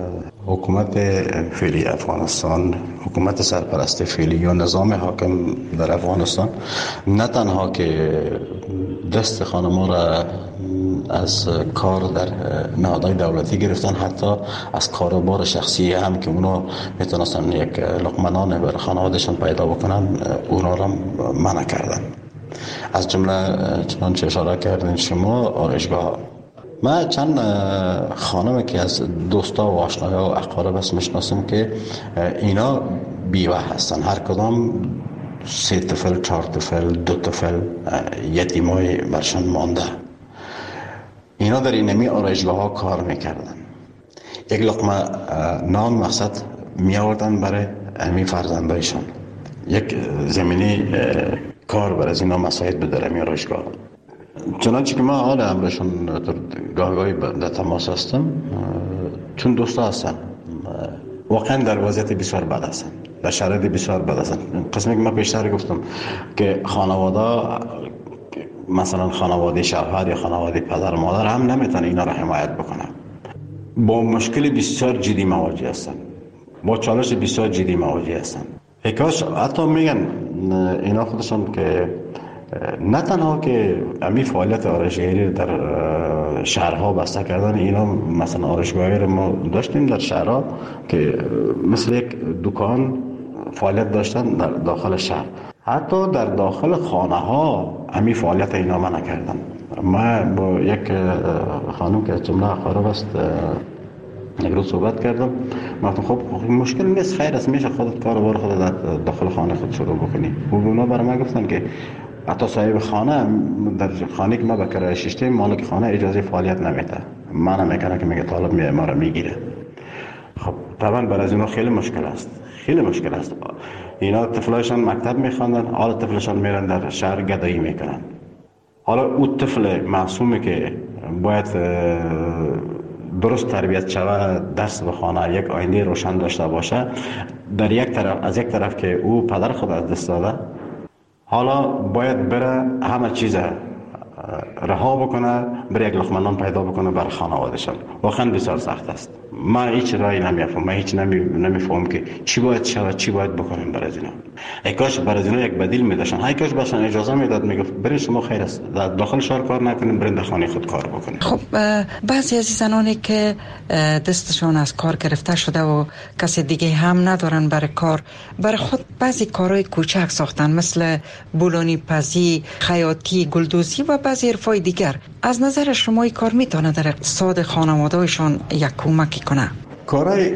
حکومت فعلی افغانستان، حکومت سرپرست فعلی یا نظام حاکم در افغانستان نه تنها که دست خانم‌ها را از کار در نهادهای دولتی گرفتن، حتی از کاروبار شخصی هم که اونا میتونستن یک لقمه نان بر خانوادهشان پیدا بکنن اونا را منع کردن. از جمله چنانچه اشاره کردین شما آرایشگاه. من چند خانم که از دوستا و آشناها و اقارب است میشناسم که اینا بیوه هستن، هر کدام 3 طفل 4 طفل 2 طفل یتیمای برشان مانده. اینا در اینمی آرایشگاه ها کار میکردن، یک لقمه نان مقصد میآوردن برای امی فرزندایشان، یک زمینی کار برای از اینا مساعد به در امی آرایشگاه. چنانچه که من حال امرشون گاهی در تماس هستم، چون دوستا هستن واقعا در وضعیت بسیار بد هستن، در شرایط بسیار بد هستن. قسمی که من پیشتر گفتم که خانواده، مثلا خانواده شوهر یا خانواده پدر مادر هم نمیتونه اینا را حمایت بکنه، با مشکل بسیار جدی مواجه هستن، با چالش بسیار جدی مواجه هستن. کاش حتی میگن اینا خودشون که نه تنها که امی فعالیت آرایشگری در شهرها بسته کردن، اینا مثلا آرایشگاهی رو ما داشتیم در شهرها که مثل یک دکان فعالیت داشتن در داخل شهر، حتی در داخل خانه ها امی فعالیت اینا منع کردن. من با یک خانم که از جمله اقارب است یک روز صحبت کردم، گفتم خب مشکل نیست، خیر است، میشه خودت کاروبار خودت در داخل خانه خود شروع بکنی. اونا برای من گفتن که حتی صاحب خانه در خانه که ما به کرایه شیشته مالک خانه اجازه فعالیت نمیده، منم میکنه که میگه طالب ما رو میگیره. خب طبعا برای اینا خیلی مشکل است، خیلی مشکل است. اینا طفلایشان مکتب میخواندن، حالا طفلشان میرن در شهر گدایی میکنن. حالا او طفل معصومی که باید درست تربیت شود، درس بخونه، یک آینده روشن داشته باشه، در یک طرف از یک طرف که او پدر خود از دست داده، حالا باید بره همه چیز رها بکنه، بره یک لقمه نان پیدا بکنه بر خانواده‌شان. واقعا بسیار سخت است. من هیچ رایی نمیفهمم، من هیچ نمیفهمم که چی باید شود، چی باید بکنیم برای اینا. ای کاش برای اینا یک بدیل میداشتن، ای کاش بهشون اجازه میداد، میگفت برین شما خیر است در داخل شهر کار نکنین، برین در خانه خود کار بکنین. خب بعضی از زنانی که دستشون از کار گرفته شده و کسی دیگه هم ندارن برای کار، برای خود بعضی کارهای کوچک ساختن، مثل بولانی پزی، خیاطی، گلدوزی و بعضی حرفای دیگر. از نظر شما این کار میتونه در اقتصاد خانواده‌شان یک کمکی کنه؟ کارهای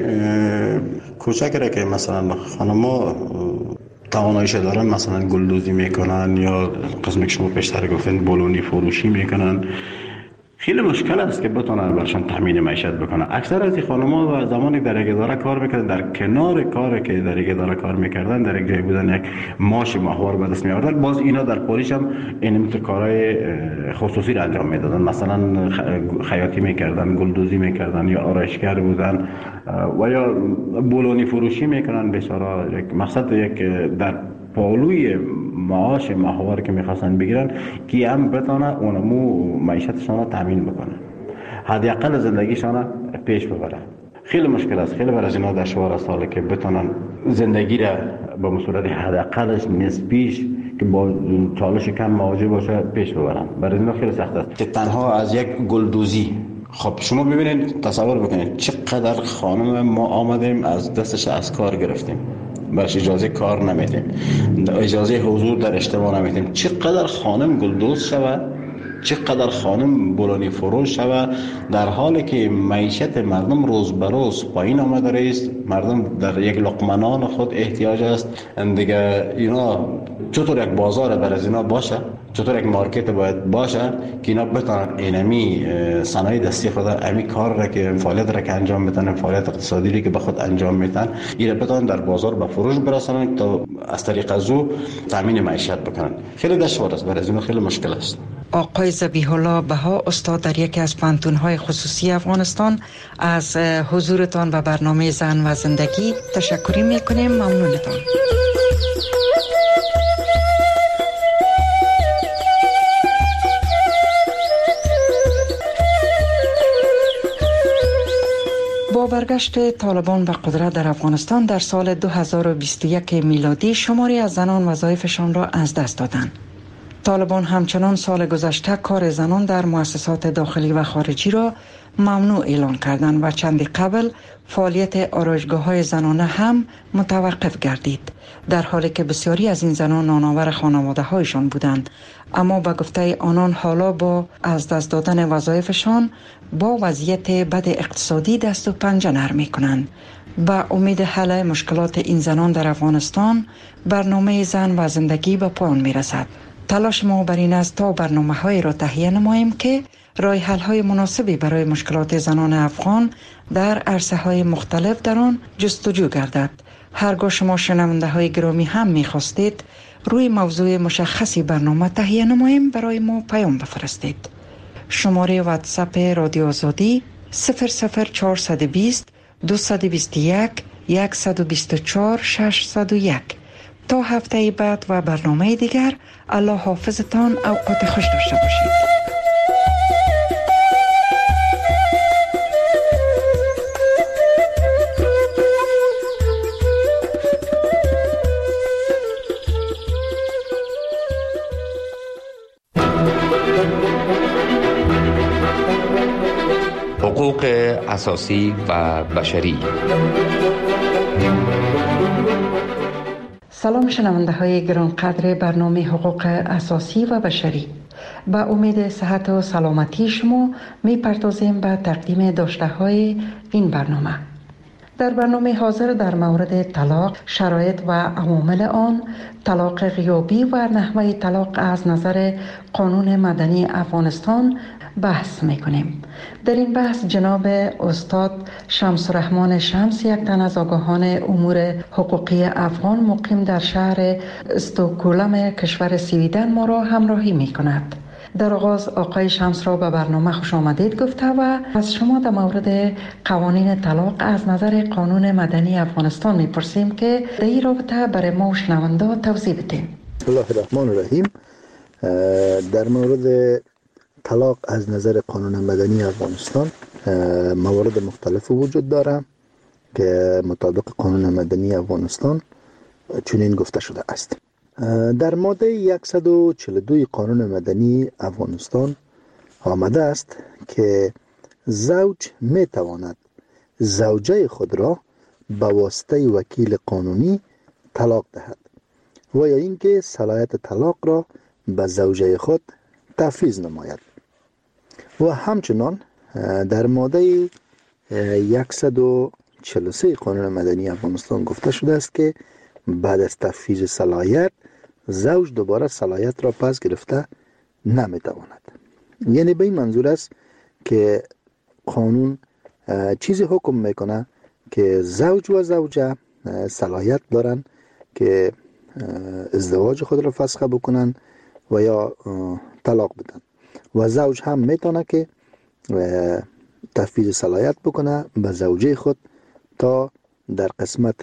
کوچکی که مثلا خانم‌ها تواناییش دارن، مثلا گلدوزی میکنن یا قسمی که شما پیشتر گفتین بولونی فروشی میکنن، خیلی مشکل است که بتونن برشان تامین معیشت بکنن. اکثر از این خانم‌ها و زمانی در یک اداره کار میکردن، در کنار کاری که در یک اداره کار میکردن، در یک جای بودن یک معاش ماهوار به دست میآوردن، باز اینا در پاریش هم این کارهای خصوصی را انجام میدادن. مثلا خیاطی میکردن، گلدوزی میکردن، یا آرایشگر بودن و یا بولونی فروشی میکنن. بیچارا مقصد یک در پالوی معاش ماهوار که میخواستن بگیرن که هم بتونه اونمو معیشتشان را تامین بکنه، حداقل زندگیشان را پیش ببره. خیلی مشکل است، خیلی برای از اینا دشوار ساله که بتونن زندگی را به صورت حداقلش نسبیش که با چالش کم مواجه باشه پیش ببرن. برای اینا خیلی سخت است که تنها از یک گلدوزی. خب شما ببینید، تصور بکنید چقدر خانم ما آمدیم از دستش از کار گرفتیم، برش اجازه کار نمیدیم، اجازه حضور در اجتماع نمیدیم. چقدر خانم گلدوز شود، چقدر خانم بولانی فروش شود، در حالی که معیشت مردم روز به روز پایین آمده است. مردم در یک لقمه نان خود احتیاج است. دیگه اینا چطور یک بازار برای از اینا باشه، چطور یک مارکت باید باشه که اینا بتونن اینمی صنایع دستی خود، امی کار را که فعالیت را که انجام میدن، فعالیت اقتصادی را که به خود انجام میدن، اینا بتونن در بازار به فروش برسونن تا از طریق از او تامین معیشت بکنن. خیلی دشوار است، برای اینا خیلی مشکل است. آقای ذبیح الله بها، استاد در یکی از پانتون‌های خصوصی افغانستان، از حضورتان به برنامه زن و زندگی تشکر می‌کنیم. ممنونتان. با برگشت طالبان به قدرت در افغانستان در سال 2021 میلادی، شماری از زنان وظایفشان را از دست دادند. طالبان همچنان سال گذشته کار زنان در مؤسسات داخلی و خارجی را ممنوع اعلان کردند و چندی قبل فعالیت آرایشگاه‌های زنانه هم متوقف گردید، در حالی که بسیاری از این زنان نانآور خانواده‌هایشان بودند. اما به گفته آنان حالا با از دست دادن وظایفشان با وضعیت بد اقتصادی دست و پنجه نرم می‌کنند. با امید حل مشکلات این زنان در افغانستان، برنامه زن و زندگی به پایان می‌رسد. تلاش ما بر این است تا برنامه‌های را تهیه نماییم که راه حل‌های مناسبی برای مشکلات زنان افغان در عرصه‌های مختلف در آن جستجو گردد. هرگاه شما شنونده‌های گرامی هم می‌خواستید روی موضوع مشخصی برنامه تهیه نماییم، برای ما پیام بفرستید. شماره واتساپ رادیو آزادی 00420 221 124 601. تا هفته بعد و برنامه دیگر، الله حافظتان. اوقات خوش داشته باشید. حقوق اساسی و بشری. سلام شنونده های گرانقدر برنامه حقوق اساسی و بشری. با امید صحت و سلامتی شما می پردازیم به تقدیم داشته های این برنامه. در برنامه حاضر در مورد طلاق، شرایط و عوامل آن، طلاق غیابی و نحوه طلاق از نظر قانون مدنی افغانستان بحث میکنیم. در این بحث جناب استاد شمس الرحمن شمس، یک تن از آگاهان امور حقوقی افغان مقیم در شهر استکهلم کشور سویدن، ما را همراهی میکند. در آغاز آقای شمس را به برنامه خوش آمدید گفته و از شما در مورد قوانین طلاق از نظر قانون مدنی افغانستان میپرسیم که در این رابطه برای ما شنونده توضیح بدین. بسم الله الرحمن الرحیم. در مورد طلاق از نظر قانون مدنی افغانستان موارد مختلف وجود داره که مطابق قانون مدنی افغانستان چنین گفته شده است. در ماده 142 قانون مدنی افغانستان آمده است که زوج می تواند زوجه خود را به واسطه وکیل قانونی طلاق دهد و یا اینکه صلاحیت طلاق را به زوجه خود تفویض نماید. و همچنان در ماده 143 قانون مدنی افغانستان گفته شده است که بعد از تفویض صلاحیت زوج دوباره صلاحیت را پس گرفته نمیتواند. یعنی به این منظور است که قانون چیزی حکم میکنه که زوج و زوجه صلاحیت دارن که ازدواج خود را فسخ بکنن و یا طلاق بدن و زوج هم میتونه که تفویض صلاحیت بکنه به زوجه خود تا در قسمت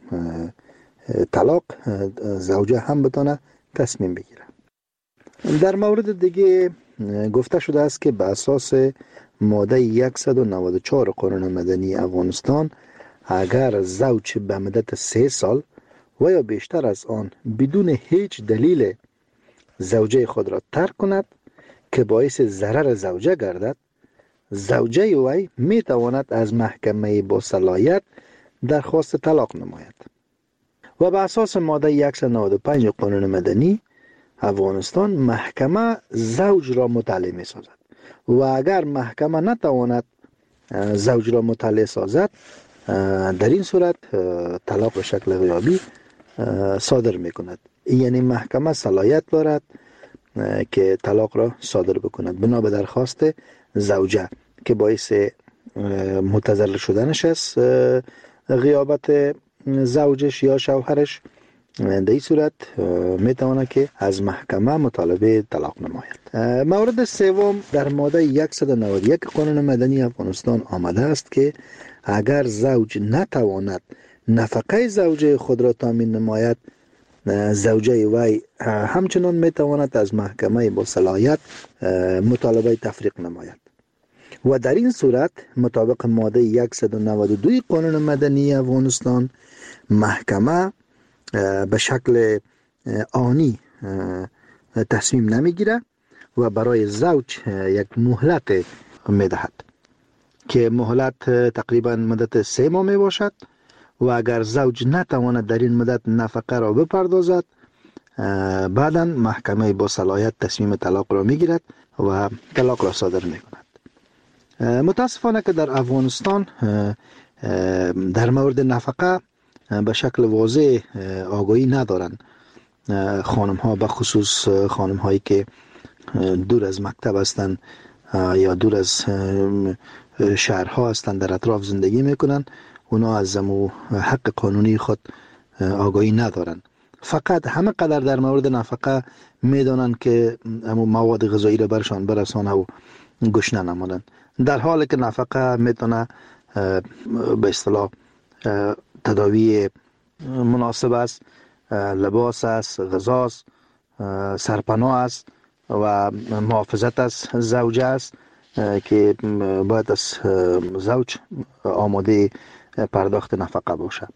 طلاق زوجه هم بتونه تصمیم بگیره. در مورد دیگه گفته شده است که به اساس ماده 194 قانون مدنی افغانستان اگر زوج به مدت 3 سال و یا بیشتر از آن بدون هیچ دلیل زوجه خود را ترک کند که باعث ضرر زوجه گردد، زوجه وی می تواند از محکمه با صلاحیت درخواست طلاق نماید. و به اساس ماده 195 قانون مدنی افغانستان محکمه زوج را مطلع می سازد و اگر محکمه نتواند زوج را مطلع سازد در این صورت طلاق به شکل غیابی صادر می کند. یعنی محکمه صلاحیت دارد که طلاق را صادر بکند بنا به درخواست زوجه که باعث متضرر شدنش است غیابت زوجش یا شوهرش. در این صورت می تواند که از محکمه مطالبه طلاق نماید. مورد سوم در ماده 191 قانون مدنی افغانستان آمده است که اگر زوج نتواند نفقه زوجه خود را تامین نماید، زوجه وی همچنان می تواند از محکمه با صلاحیت مطالبه تفریق نماید و در این صورت مطابق ماده 192 قانون مدنی افغانستان محکمه به شکل آنی تصمیم نمیگیره و برای زوج یک مهلت میدهد که مهلت تقریبا مدت 3 ماه می باشد و اگر زوج نتواند در این مدت نفقه را بپردازد بعدا محکمه با صلاحیت تصمیم طلاق را میگیرد و طلاق را صادر میکند. متاسفانه که در افغانستان در مورد نفقه به شکل واضح آگاهی ندارند. خانم ها به خصوص خانم هایی که دور از مکتب هستند یا دور از شهرها هستند در اطراف زندگی میکنند، اونا از حق قانونی خود آگاهی ندارند. فقط همه قدر در مورد نفقه میدانند که مواد غذایی را برشان برسانه و گوش نمانند، در حالی که نفقه میتونه به اصطلاح تداوی مناسب است، لباس است، غذا است، سرپناه است و محافظت از زوجه است که باید از زوج آماده پرداخت نفقه باشد.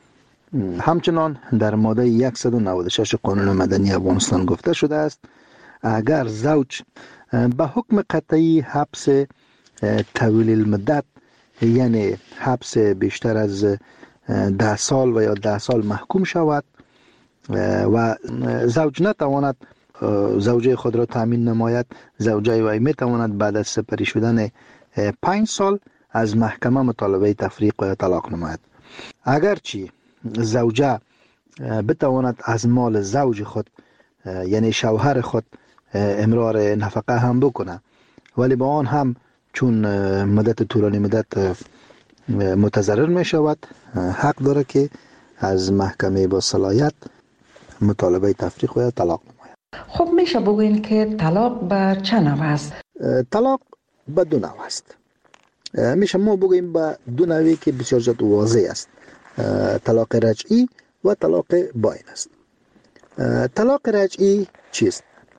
همچنان در ماده 196 قانون مدنی افغانستان گفته شده است اگر زوج به حکم قطعی حبس طویل المدت یعنی حبس بیشتر از 10 سال و یا 10 سال محکوم شود و زوج نتواند زوجه خود را تامین نماید، زوجه وی می تواند بعد از سپری شدن 5 سال از محکمه مطالبه تفریق و طلاق نماید. اگرچه زوجه بتواند از مال زوج خود یعنی شوهر خود امرار نفقه هم بکنه، ولی با آن هم چون مدت طولانی مدت متضرر می شود حق داره که از محکمه با صلاحیت مطالبه تفریق و طلاق نماید. خب میشه بگوین که طلاق به چه نوع است؟ طلاق به 2 نوع است. میشه ما بگوییم به 2 نوعی که بسیار زیاد واضح است. طلاق رجعی و طلاق باین است. طلاق رجعی چیست؟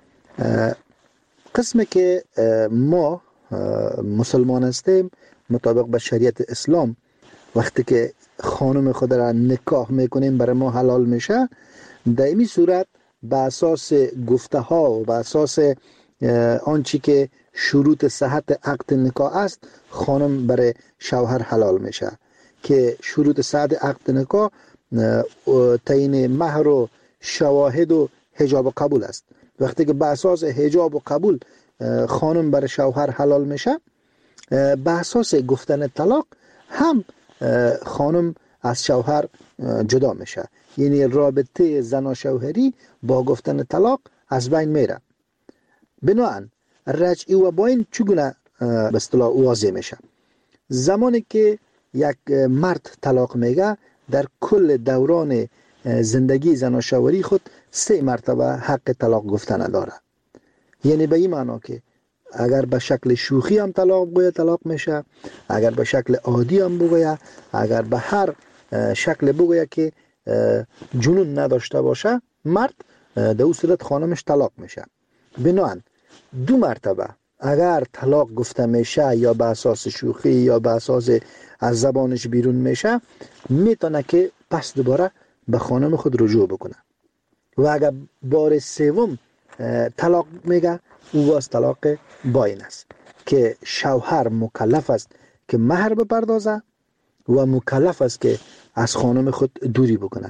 قسمی که ما مسلمان هستیم مطابق به شریعت اسلام وقتی که خانم خود را نکاح میکنیم برای ما حلال میشه، در این صورت به اساس گفته ها و به اساس آنچه که شروط صحت عقد نکاح است خانم برای شوهر حلال میشه که شروط صحت عقد نکاح تعیین مهر و شواهد و حجاب و قبول است. وقتی که به اساس حجاب و قبول خانم برای شوهر حلال میشه، به اساس گفتن طلاق هم خانم از شوهر جدا میشه، یعنی رابطه زن و شوهری با گفتن طلاق از بین میره. بنابراین رجعی و باین چگونه به اصطلاح واضح میشه. زمانی که یک مرد طلاق میگه در کل دوران زندگی زناشویی خود 3 مرتبه حق طلاق گفتن داره. یعنی به این معنا که اگر به شکل شوخی هم طلاق بگوید طلاق میشه، اگر به شکل عادی هم بگوید، اگر به هر شکل بگوید که جنون نداشته باشه، مرد در اون صورت خانمش طلاق میشه. بنابراین 2 مرتبه اگر طلاق گفته میشه یا به اساس شوخی یا به اساس از زبانش بیرون میشه، میتونه که پس دوباره به خانم خود رجوع بکنه. و اگر بار 3 طلاق میگه، او باز طلاق باین است که شوهر مکلف است که مهر بپردازه و مکلف است که از خانم خود دوری بکنه.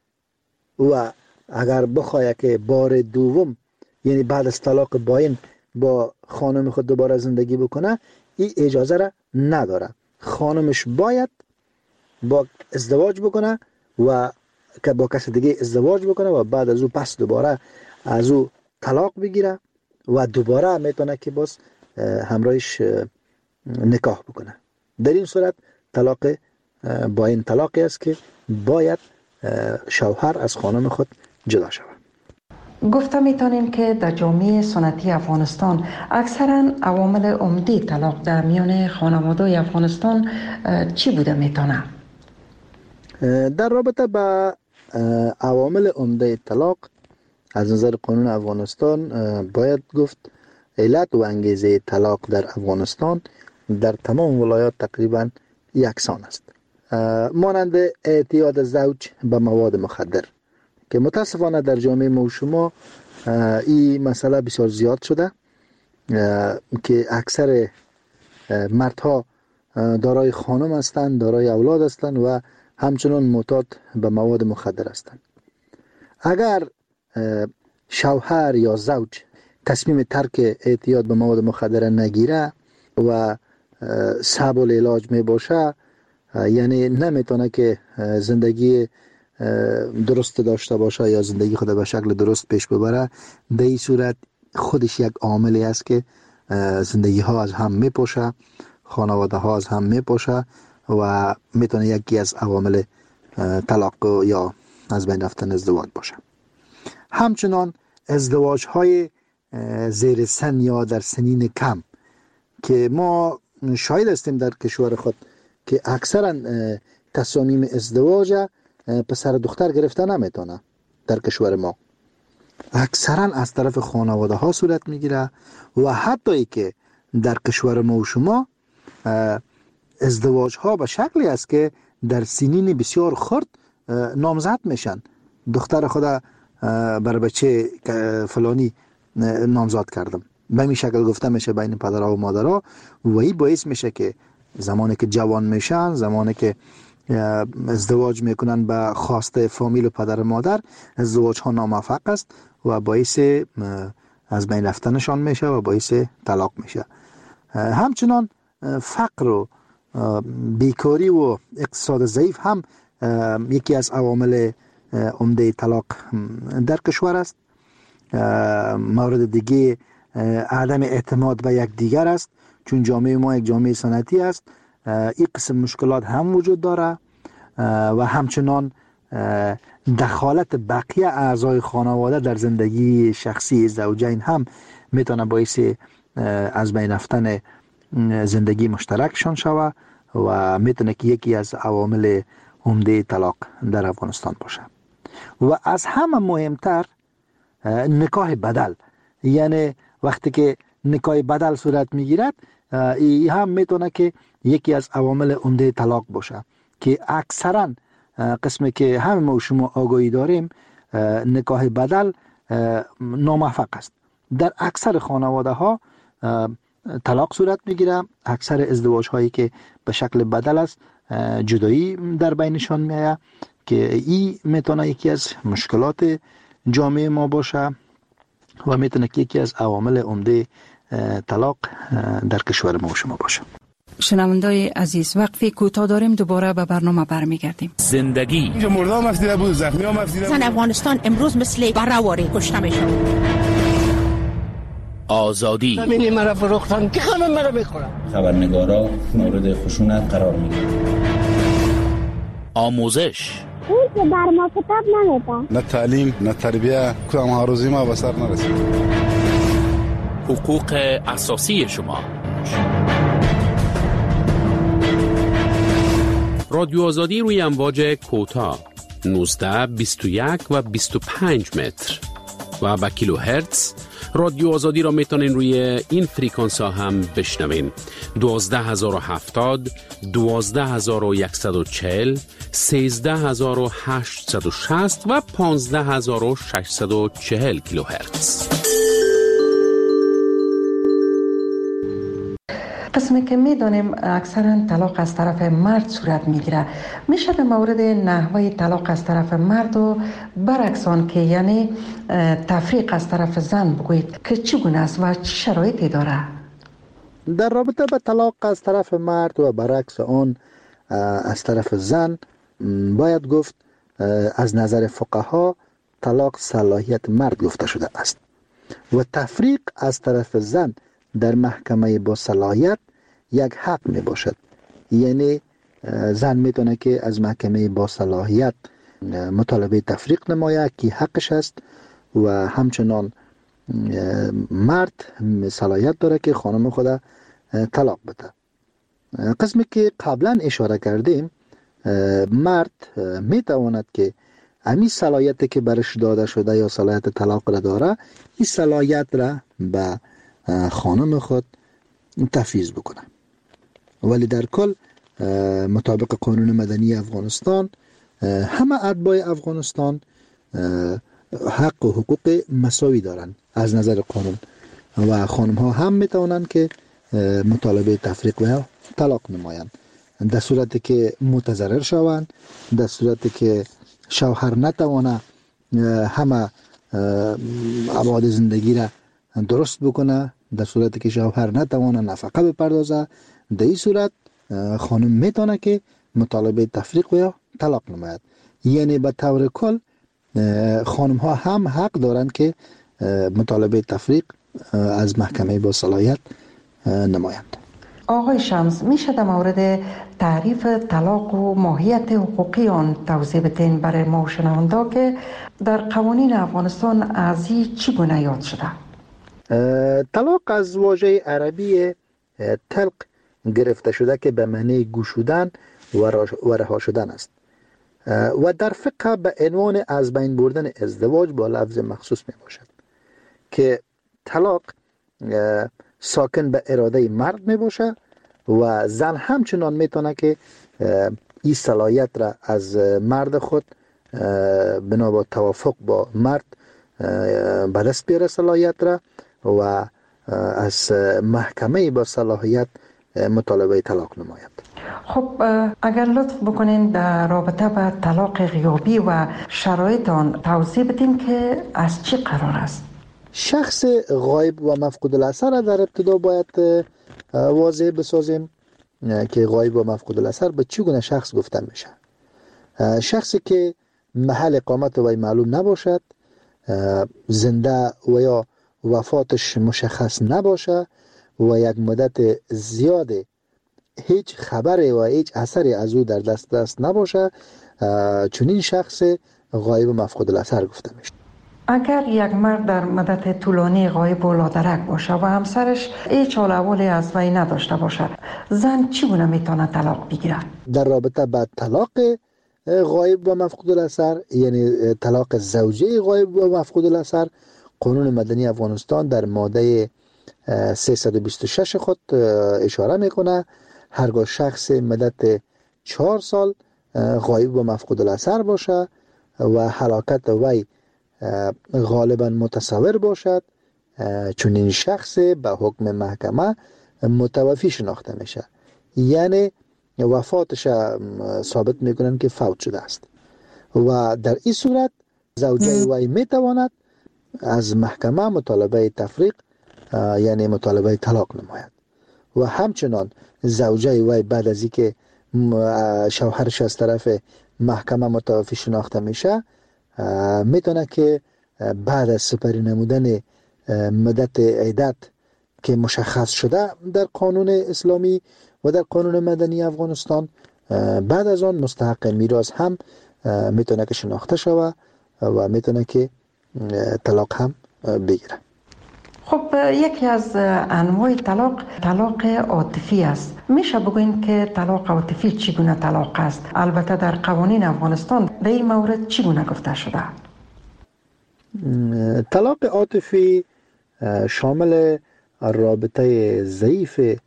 و اگر بخواه که بار 2 یعنی بعد از طلاق باین با خانم خود دوباره زندگی بکنه، این اجازه را نداره. خانمش باید با ازدواج بکنه و که با کس دیگه ازدواج بکنه و بعد از او پس دوباره از او طلاق بگیره و دوباره میتونه که باز همراهش نکاح بکنه. در این صورت طلاق باین طلاقی است که باید شوهر از خانم خود جدا شود. گفته میتونیم که در جامعه سنتی افغانستان اکثرا عوامل عمده طلاق در میان خانواده‌های افغانستان چی بوده میتونه؟ در رابطه با عوامل عمده طلاق از نظر قانون افغانستان باید گفت علت و انگیزه طلاق در افغانستان در تمام ولایات تقریبا یکسان است، مانند اعتیاد زوج به مواد مخدر که متاسفانه در جامعه ما و شما این مسئله بسیار زیاد شده که اکثر مردها دارای خانم هستند، دارای اولاد هستند و همچنان معتاد به مواد مخدر هستند. اگر شوهر یا زوج تصمیم ترک اعتیاد به مواد مخدر نگیره و صعب العلاج می باشه، یعنی نمیتونه که زندگی درست داشته باشه یا زندگی خود به شکل درست پیش ببره، در این صورت خودش یک عاملی است که زندگی ها از هم میپاشه، خانواده ها از هم میپاشه و میتونه یکی از عوامل طلاق یا از بین رفتن ازدواج باشه. همچنان ازدواج های زیر سن یا در سنین کم که ما شاهد هستیم در کشور خود که اکثرا تصامیم ازدواج پسر دختر گرفته نمیتونه. در کشور ما اکثرا از طرف خانواده ها صورت میگیره و حتی ای که در کشور ما و شما ازدواج ها به شکلی است که در سنین بسیار خرد نامزد میشن. دختر خدا بر بچه فلانی نامزد کردم، به این شکل گفته میشه بین پدرها و مادرها و این باعث میشه که زمانی که جوان میشن، زمانی که ازدواج میکنن به خواسته فامیل و پدر و مادر، ازدواج ها ناموفق است و باعث از بین رفتنشان میشه و باعث طلاق میشه. همچنان فقر و بیکاری و اقتصاد ضعیف هم یکی از عوامل عمده طلاق در کشور است. مورد دیگه عدم اعتماد به یک دیگر است، چون جامعه ما یک جامعه سنتی است. این قسم مشکلات هم وجود داره و همچنان دخالت بقیه اعضای خانواده در زندگی شخصی زوجین هم میتونه باعث از بین رفتن زندگی مشترکشان شود و میتونه که یکی از عوامل عمده طلاق در افغانستان باشه. و از همه مهمتر نکاح بدل، یعنی وقتی که نکاح بدل صورت میگیرد، این هم میتونه که یکی از عوامل عمده طلاق باشه که اکثرا قسمی که همه ما و شما آگاهی داریم نکاح بدل ناموفق است. در اکثر خانواده ها طلاق صورت میگیره. اکثر ازدواج هایی که به شکل بدل است جدایی در بینشان میآید که این میتونه یکی از مشکلات جامعه ما باشه و میتونه که یکی از عوامل عمده طلاق در کشور ما و شما باشه. شنوندای عزیز، وقفی کوتاه داریم، دوباره به برنامه برمیگردیم. زندگی اینجا مردم افسیده بود، زخمی هم افسیده بود. افغانستان امروز مثل برآوری کشته میشن. آزادی. همین مرا فروختن که خانم مرا میخورن. خبرنگارا مورد خشونت قرار میگیرن. آموزش. اون که بر ما کتاب نمیده. نه تعلیم نه تربیه کدام هاروزی ما به سر نرسید. حقوق اساسی شما. رادیو آزادی روی امواج کوتاه 19 21 و 25 متر و با کیلو هرتز. رادیو آزادی را میتونین روی این فریکانس ها هم بشنوین. 12070 12140 13860 و 15640 کیلو هرتز. قسمی که میدانیم اکثرا طلاق از طرف مرد صورت میگیره، میشه در مورد نحوه طلاق از طرف مرد و برعکس آن که یعنی تفریق از طرف زن بگویید که چگونه است و چه شرایطی داره؟ در رابطه با طلاق از طرف مرد و برعکس آن از طرف زن باید گفت از نظر فقها طلاق صلاحیت مرد گفته شده است و تفریق از طرف زن در محکمه با صلاحیت یک حق می باشد. یعنی زن میتونه که از محکمه با صلاحیت مطالبه تفریق نماید که حقش است و همچنان مرد صلاحیت داره که خانم خود طلاق بده. قسمی که قبلا اشاره کردیم مرد میتواند که امی صلاحیت که برش داده شده یا صلاحیت طلاق را داره این صلاحیت را به خانم خود تفویض بکنه، ولی در کل مطابق قانون مدنی افغانستان همه اتباع افغانستان حق و حقوق مساوی دارن از نظر قانون و خانم ها هم میتونن که مطالبه تفریق و طلاق نمایند در صورتی که متضرر شوند، در صورتی که شوهر نتوانه همه ابعاد زندگی را درست بکنه، در صورتی که شوهر نتوانه نفقه بپردازه، در این صورت خانم میتونه که مطالبه تفریق و یا طلاق نماید. یعنی به طور کل خانم ها هم حق دارند که مطالبه تفریق از محکمه با صلاحیت نمایند. آقای شمس، میشه در مورد تعریف طلاق و ماهیت حقوقی آن توضیح بدین برای ما شنونده که در قوانین افغانستان از این چگونه یاد شده؟ طلاق از واژه عربی طلق گرفته شده که به معنی گشودن و رها شدن است و در فقه به عنوان از بین بردن ازدواج با لفظ مخصوص می باشد که طلاق ساکن به اراده مرد می باشه و زن همچنان می تونه که این صلاحیت را از مرد خود بنا با توافق با مرد به دست بیاره صلاحیت را و از محکمه با صلاحیت مطالبه طلاق نماید. خب اگر لطف بکنین در رابطه با طلاق غیابی و شرایط آن توضیح بدین که از چی قرار است؟ شخص غایب و مفقود الاثر را در ابتدا باید واضح بسازیم که غایب و مفقود الاثر به چگونه شخص گفته میشه. شخصی که محل اقامت وی معلوم نباشد، زنده و یا وفاتش مشخص نباشه و یک مدت زیاد هیچ خبری و هیچ اثری از او در دست نباشه، چنین شخص غایب و مفقود الاثر گفته میشه. اگر یک مرد در مدت طولانی غایب و لادرک باشه و همسرش هیچ حال احوالی از وی نداشته باشه، زن چگونه میتونه طلاق بگیره؟ در رابطه با طلاق غایب و مفقود الاثر، یعنی طلاق زوجه غایب و مفقود الاثر، قانون مدنی افغانستان در ماده 326 خود اشاره میکنه هرگاه شخص مدت 4 سال غایب و مفقود الاثر باشه و هلاکت وی غالبا متصور باشد، چون این شخص به حکم محکمه متوفی شناخته میشه، یعنی وفاتش ثابت میکنن که فوت شده است و در این صورت زوجه وی میتواند از محکمه مطالبه تفریق یعنی مطالبه طلاق نماید و همچنان زوجه وی بعد از اینکه شوهرش از طرف محکمه متوفی شناخته میشه میتونه که بعد از سپری نمودن مدت عدت که مشخص شده در قانون اسلامی و در قانون مدنی افغانستان، بعد از آن مستحق میراث هم میتونه که شناخته شوه و میتونه که طلاق هم بگیره. خب یکی از انواع طلاق عاطفی است. میشه بگوین که طلاق عاطفی چگونه طلاق است؟ البته در قوانین افغانستان در این مورد چگونه گفته شده؟ طلاق عاطفی شامل رابطه ضعیف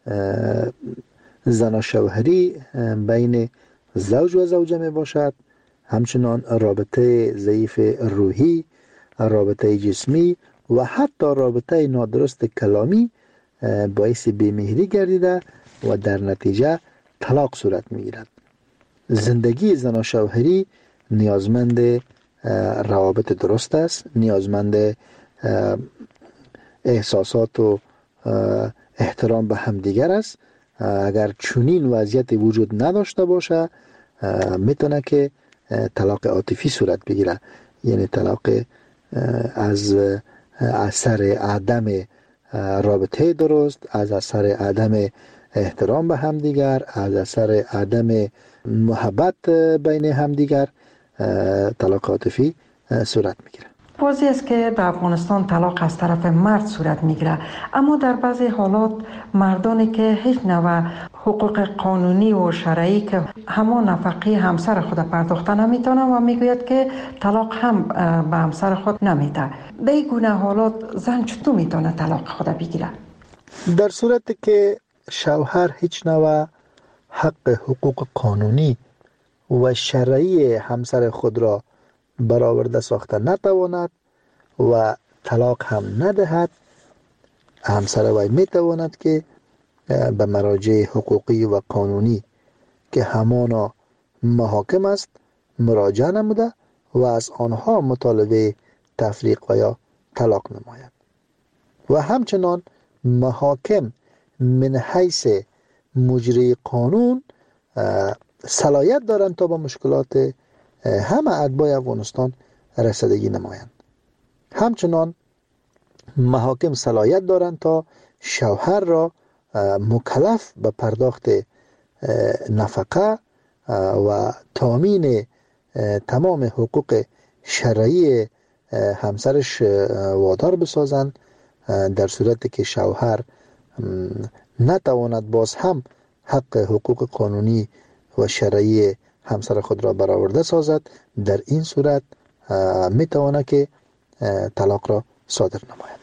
زناشوهری بین زوج و زوجه می باشد، همچنان رابطه ضعیف روحی، رابطه جسمی و حتی رابطه نادرست کلامی باعث بیمهری گردیده و در نتیجه طلاق صورت می گیرد. زندگی زناشوهری نیازمند روابط درست است، نیازمند احساسات و احترام به همدیگر است. اگر چنین وضعیت وجود نداشته باشه میتونه که طلاق عاطفی صورت بگیره، یعنی طلاق از اثر عدم رابطه درست، از اثر عدم احترام به همدیگر، از اثر عدم محبت بین همدیگر طلاق عاطفی صورت میگیره. واضح است که در افغانستان طلاق از طرف مرد صورت میگیره، اما در بعضی حالات مردانی که هیچ نوع حقوق قانونی و شرعی که همان نفقه همسر خود پرداخته نمیتونه و میگوید که طلاق هم به همسر خود نمیده. در این گونه حالات زن چطور میتونه طلاق خود بگیره؟ در صورتی که شوهر هیچ نوع حق حقوق قانونی و شرعی همسر خود را برآورده ساخته نتواند و طلاق هم ندهد، همسر وی میتواند که به مراجع حقوقی و قانونی که همانا محاکم است مراجعه نموده و از آنها مطالبه تفریق و یا طلاق نماید. و همچنان محاکم من حیث مجری قانون صلاحیت دارند تا با مشکلات همه اتباع افغانستان رسیدگی نمایند. همچنان محاکم صلاحیت دارند تا شوهر را مکلف به پرداخت نفقه و تامین تمام حقوق شرعی همسرش وادار بسازند. در صورتی که شوهر نتواند باز هم حق حقوق قانونی و شرعی همسر خود را برآورده سازد، در این صورت میتواند که طلاق را صادر نماید.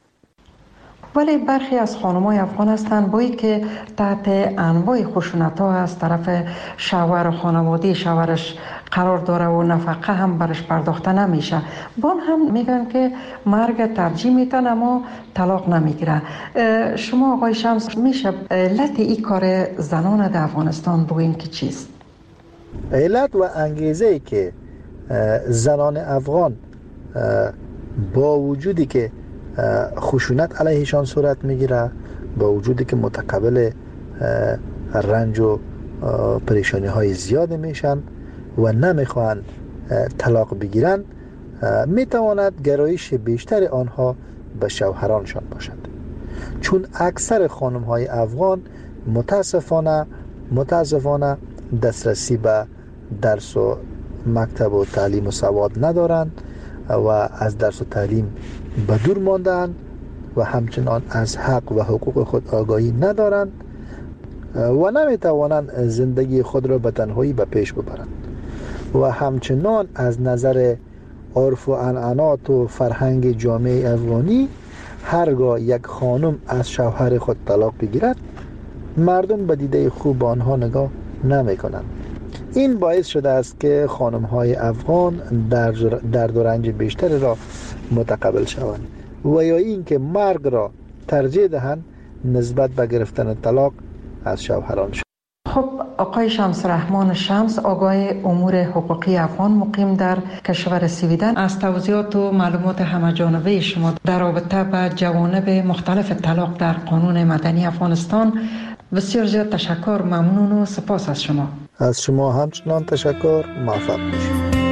ولی برخی از خانم‌های افغان هستند بایی که تحت انواع خشونت‌ها از طرف شوهر و خانواده شوهرش قرار داره و نفقه هم برش پرداخته نمیشه، بان هم میگن که مرگ ترجیح میتن اما طلاق نمیگیره. شما آقای شمس میشه علت این کار زنان در افغانستان بگوین که چیست؟ علت و انگیزه که زنان افغان با وجودی که خشونت علیهشان صورت میگیره، با وجودی که متقبل رنج و پریشانی های زیاد میشن و نمیخوان طلاق بگیرن، میتواند گرایش بیشتر آنها به شوهرانشان باشد. چون اکثر خانم های افغان متاسفانه دسترسی به درس و مکتب و تعلیم و سواد ندارند و از درس و تعلیم به دور ماندند و همچنان از حق و حقوق خود آگاهی ندارند و نمیتوانند زندگی خود را به تنهایی به پیش ببرند و همچنان از نظر عرف و عنعنات و فرهنگ جامعه افغانی هرگاه یک خانم از شوهر خود طلاق بگیرد مردم به دیده خوب آنها نگاه نمی کنند. این باعث شده است که خانم های افغان درد و رنج بیشتری را متقبل شوند و یا این که مرگ را ترجیح دهند نسبت به گرفتن طلاق از شوهران شد. خب آقای شمس رحمان شمس، آگاه امور حقوقی افغان مقیم در کشور سویدن، از توضیحات و معلومات همه‌جانبه شما در رابطه با جوانب مختلف طلاق در قانون مدنی افغانستان بسیار زیاد تشکر، ممنون و سپاس از شما. از شما همچنان تشکر، موفق باشید.